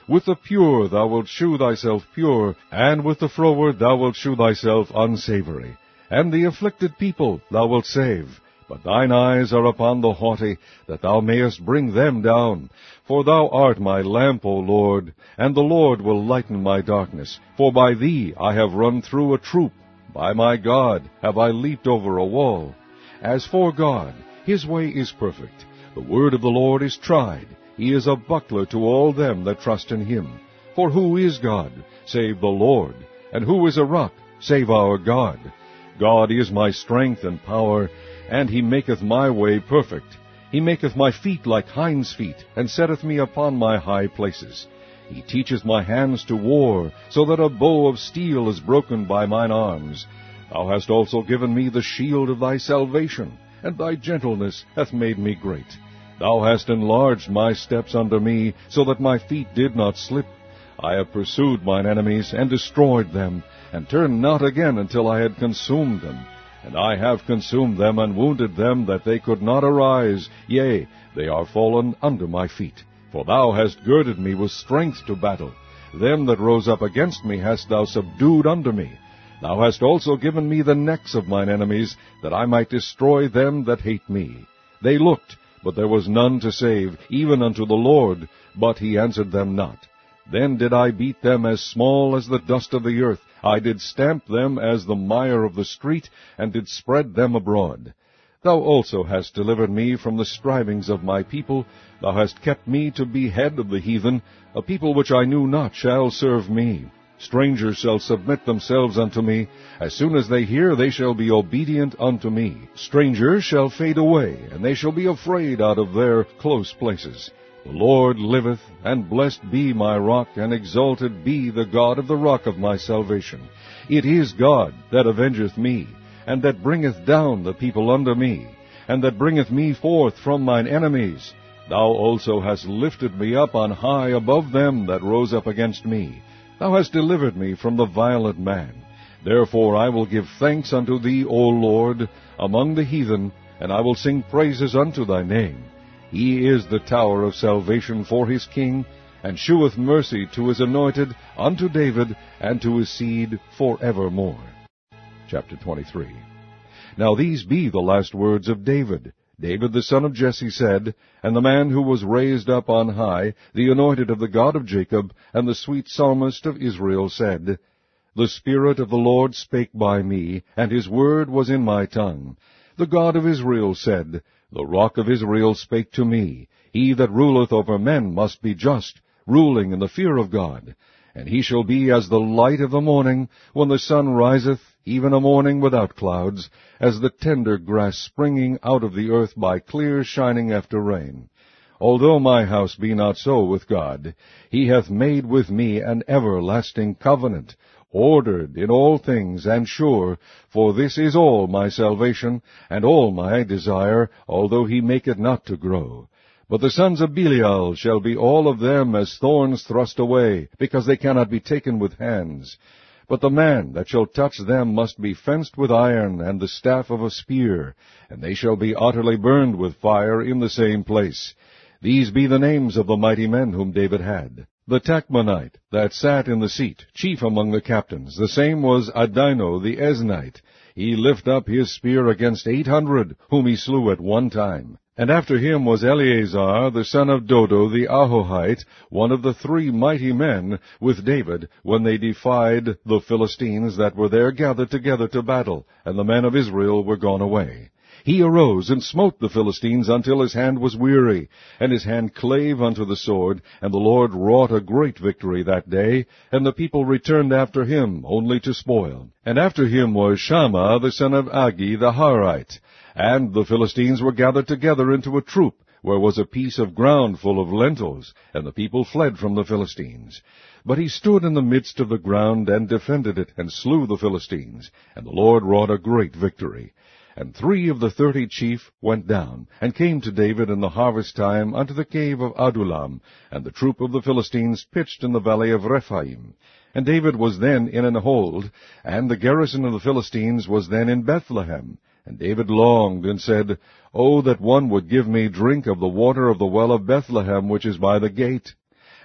With the pure thou wilt shew thyself pure, and with the froward thou wilt shew thyself unsavory. And the afflicted people thou wilt save. But thine eyes are upon the haughty, that thou mayest bring them down. For thou art my lamp, O Lord, and the Lord will lighten my darkness. For by thee I have run through a troop. By my God have I leaped over a wall. As for God, his way is perfect. The word of the Lord is tried. He is a buckler to all them that trust in him. For who is God, save the Lord? And who is a rock, save our God? God is my strength and power, and he maketh my way perfect. He maketh my feet like hinds' feet, and setteth me upon my high places. He teacheth my hands to war, so that a bow of steel is broken by mine arms. Thou hast also given me the shield of thy salvation, and thy gentleness hath made me great. Thou hast enlarged my steps under me, so that my feet did not slip. I have pursued mine enemies, and destroyed them, and turned not again until I had consumed them. And I have consumed them, and wounded them, that they could not arise. Yea, they are fallen under my feet. For thou hast girded me with strength to battle. Them that rose up against me hast thou subdued under me. Thou hast also given me the necks of mine enemies, that I might destroy them that hate me. They looked, but there was none to save, even unto the Lord, but he answered them not. Then did I beat them as small as the dust of the earth. I did stamp them as the mire of the street, and did spread them abroad. Thou also hast delivered me from the strivings of my people. Thou hast kept me to be head of the heathen. A people which I knew not shall serve me. Strangers shall submit themselves unto me. As soon as they hear, they shall be obedient unto me. Strangers shall fade away, and they shall be afraid out of their close places. The Lord liveth, and blessed be my rock, and exalted be the God of the rock of my salvation. It is God that avengeth me, and that bringeth down the people under me, and that bringeth me forth from mine enemies. Thou also hast lifted me up on high above them that rose up against me. Thou hast delivered me from the violent man. Therefore I will give thanks unto thee, O Lord, among the heathen, and I will sing praises unto thy name. He is the tower of salvation for his king, and sheweth mercy to his anointed, unto David, and to his seed for evermore. Chapter twenty-three. Now these be the last words of David. David the son of Jesse said, and the man who was raised up on high, the anointed of the God of Jacob, and the sweet psalmist of Israel said, The Spirit of the Lord spake by me, and his word was in my tongue. The God of Israel said, The rock of Israel spake to me. He that ruleth over men must be just, ruling in the fear of God. And he shall be as the light of the morning, when the sun riseth, even a morning without clouds, as the tender grass springing out of the earth by clear shining after rain. Although my house be not so with God, he hath made with me an everlasting covenant, ordered in all things, and sure, for this is all my salvation, and all my desire, although he make it not to grow. But the sons of Belial shall be all of them as thorns thrust away, because they cannot be taken with hands. But the man that shall touch them must be fenced with iron, and the staff of a spear, and they shall be utterly burned with fire in the same place. These be the names of the mighty men whom David had. The Tachmonite, that sat in the seat, chief among the captains, the same was Adino the Eznite. He lift up his spear against eight hundred, whom he slew at one time. And after him was Eleazar, the son of Dodo the Ahohite, one of the three mighty men with David, when they defied the Philistines that were there gathered together to battle, and the men of Israel were gone away. He arose and smote the Philistines until his hand was weary, and his hand clave unto the sword, and the Lord wrought a great victory that day, and the people returned after him, only to spoil. And after him was Shammah the son of Agi the Harite. And the Philistines were gathered together into a troop, where was a piece of ground full of lentils, and the people fled from the Philistines. But he stood in the midst of the ground, and defended it, and slew the Philistines, and the Lord wrought a great victory. And three of the thirty chief went down, and came to David in the harvest time unto the cave of Adullam, and the troop of the Philistines pitched in the valley of Rephaim. And David was then in an hold, and the garrison of the Philistines was then in Bethlehem. And David longed, and said, Oh, that one would give me drink of the water of the well of Bethlehem, which is by the gate.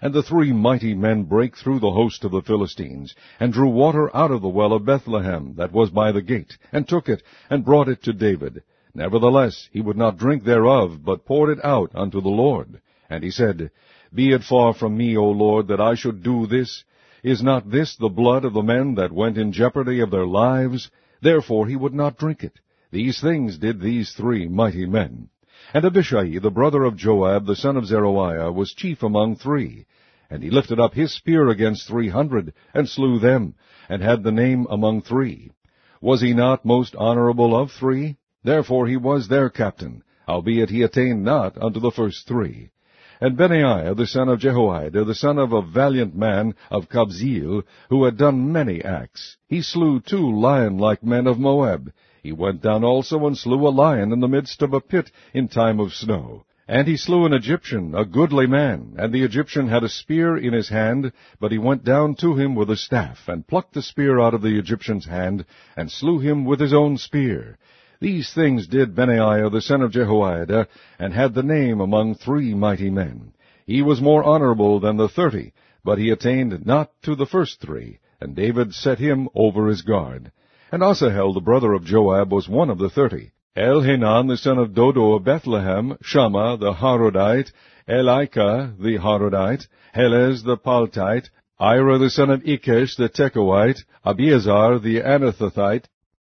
And the three mighty men brake through the host of the Philistines, and drew water out of the well of Bethlehem, that was by the gate, and took it, and brought it to David. Nevertheless he would not drink thereof, but poured it out unto the Lord. And he said, Be it far from me, O Lord, that I should do this. Is not this the blood of the men that went in jeopardy of their lives? Therefore he would not drink it. These things did these three mighty men. And Abishai, the brother of Joab, the son of Zeruiah, was chief among three. And he lifted up his spear against three hundred, and slew them, and had the name among three. Was he not most honorable of three? Therefore he was their captain, howbeit he attained not unto the first three. And Benaiah the son of Jehoiada, the son of a valiant man of Kabzeel, who had done many acts, he slew two lion-like men of Moab. He went down also and slew a lion in the midst of a pit in time of snow. And he slew an Egyptian, a goodly man, and the Egyptian had a spear in his hand, but he went down to him with a staff, and plucked the spear out of the Egyptian's hand, and slew him with his own spear. These things did Benaiah the son of Jehoiada, and had the name among three mighty men. He was more honorable than the thirty, but he attained not to the first three, and David set him over his guard. And Asahel the brother of Joab was one of the thirty. Elhanan the son of Dodo of Bethlehem, Shammah the Harodite, Elika the Harodite, Helez the Paltite, Ira the son of Ikesh the Tekoite, Abiezar the Anathothite,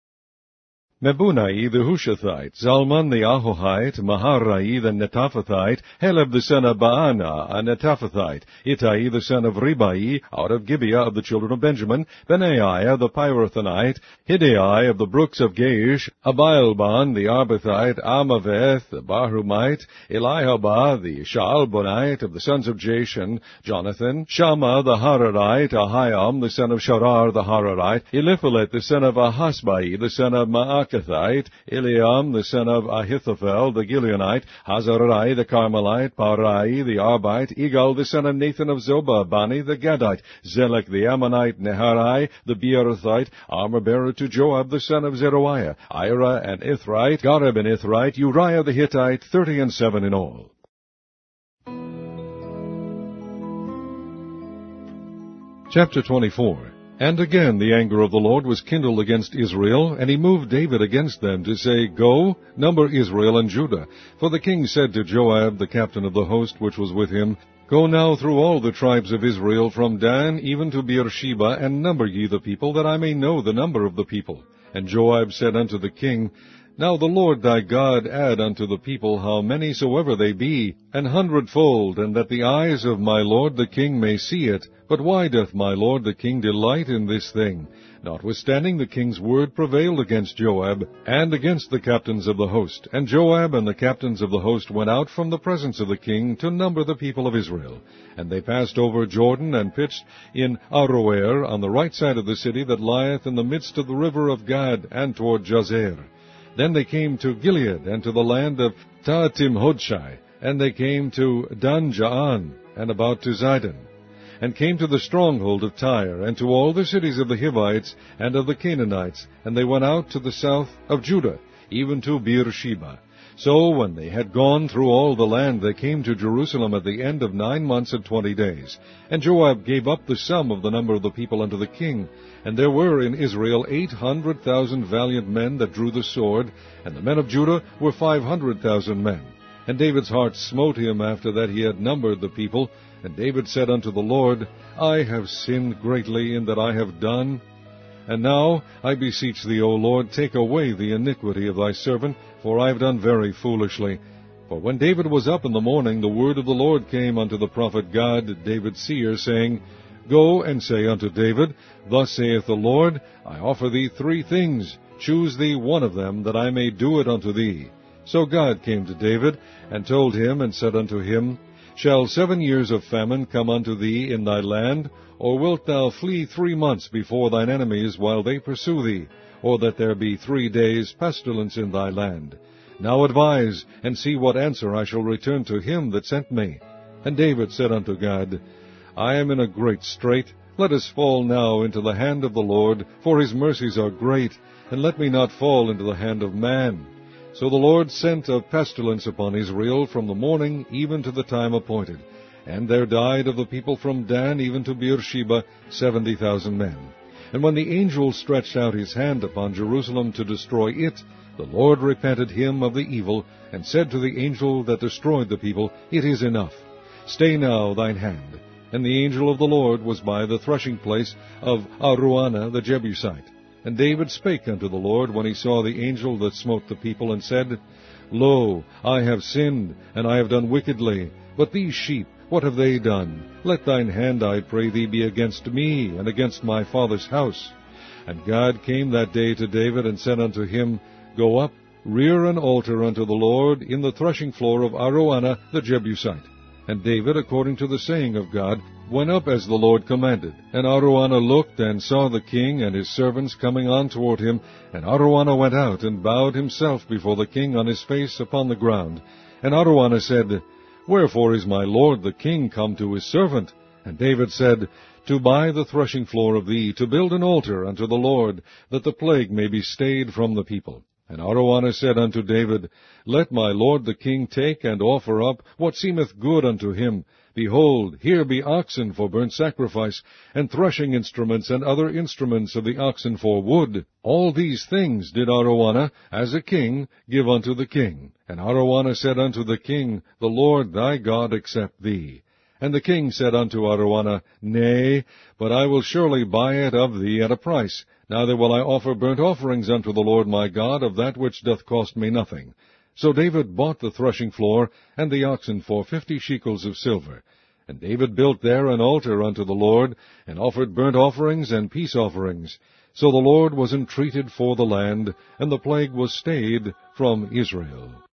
Mebunai the Hushathite, Zalman the Ahohite, Maharai the Netophathite, Heleb the son of Baana, a Netophathite, Ittai the son of Ribai, out of Gibeah of the children of Benjamin, Benaiah the Pirathonite, Hidai of the brooks of Gaish, Abialban the Arbathite, Amaveth the Barhumite, Elihabah the Shaalbonite of the sons of Jashan, Jonathan, Shammah the Hararite, Ahiam the son of Sharar the Hararite, Eliphalet the son of Ahasbai, the son of Maak, Eliam the son of Ahithophel the Gileonite, Hazarai the Carmelite, Parai the Arbite, Igal the son of Nathan of Zobah, Bani the Gadite, Zelek the Ammonite, Neharai the Beerothite, armor-bearer to Joab the son of Zeruiah, Ira and Ithrite, Gareb and Ithrite, Uriah the Hittite, thirty and seven in all. Chapter twenty-four. And again the anger of the Lord was kindled against Israel, and he moved David against them to say, Go, number Israel and Judah. For the king said to Joab, the captain of the host which was with him, Go now through all the tribes of Israel, from Dan even to Beersheba, and number ye the people, that I may know the number of the people. And Joab said unto the king, Now the Lord thy God add unto the people how many soever they be, an hundredfold, and that the eyes of my lord the king may see it. But why doth my lord the king delight in this thing? Notwithstanding the king's word prevailed against Joab, and against the captains of the host. And Joab and the captains of the host went out from the presence of the king to number the people of Israel. And they passed over Jordan, and pitched in Aroer, on the right side of the city that lieth in the midst of the river of Gad, and toward Jazer. Then they came to Gilead, and to the land of Tahtim-Hodshai, and they came to Dan-Jaan, and about to Zidon, and came to the stronghold of Tyre, and to all the cities of the Hivites and of the Canaanites, and they went out to the south of Judah, even to Beersheba. So when they had gone through all the land, they came to Jerusalem at the end of nine months and twenty days. And Joab gave up the sum of the number of the people unto the king. And there were in Israel eight hundred thousand valiant men that drew the sword, and the men of Judah were five hundred thousand men. And David's heart smote him after that he had numbered the people. And David said unto the Lord, I have sinned greatly in that I have done. And now, I beseech thee, O Lord, take away the iniquity of thy servant, for I have done very foolishly. For when David was up in the morning, the word of the Lord came unto the prophet Gad, David's seer, saying, Go and say unto David, Thus saith the Lord, I offer thee three things. Choose thee one of them, that I may do it unto thee. So God came to David, and told him, and said unto him, Shall seven years of famine come unto thee in thy land? Or wilt thou flee three months before thine enemies while they pursue thee? Or that there be three days pestilence in thy land? Now advise, and see what answer I shall return to him that sent me. And David said unto God, I am in a great strait. Let us fall now into the hand of the Lord, for his mercies are great, and let me not fall into the hand of man. So the Lord sent a pestilence upon Israel from the morning even to the time appointed. And there died of the people from Dan even to Beersheba seventy thousand men. And when the angel stretched out his hand upon Jerusalem to destroy it, the Lord repented him of the evil, and said to the angel that destroyed the people, It is enough. Stay now thine hand. And the angel of the Lord was by the threshing place of Araunah the Jebusite. And David spake unto the Lord when he saw the angel that smote the people, and said, Lo, I have sinned, and I have done wickedly. But these sheep, what have they done? Let thine hand, I pray thee, be against me, and against my father's house. And God came that day to David, and said unto him, Go up, rear an altar unto the Lord in the threshing floor of Araunah the Jebusite. And David, according to the saying of God, went up as the Lord commanded. And Araunah looked, and saw the king and his servants coming on toward him. And Araunah went out, and bowed himself before the king on his face upon the ground. And Araunah said, Wherefore is my lord the king come to his servant? And David said, To buy the threshing floor of thee, to build an altar unto the Lord, that the plague may be stayed from the people. And Araunah said unto David, Let my lord the king take and offer up what seemeth good unto him. Behold, here be oxen for burnt sacrifice, and threshing instruments, and other instruments of the oxen for wood. All these things did Araunah, as a king, give unto the king. And Araunah said unto the king, The Lord thy God accept thee. And the king said unto Araunah, Nay, but I will surely buy it of thee at a price. Neither will I offer burnt offerings unto the Lord my God of that which doth cost me nothing. So David bought the threshing floor and the oxen for fifty shekels of silver. And David built there an altar unto the Lord, and offered burnt offerings and peace offerings. So the Lord was entreated for the land, and the plague was stayed from Israel.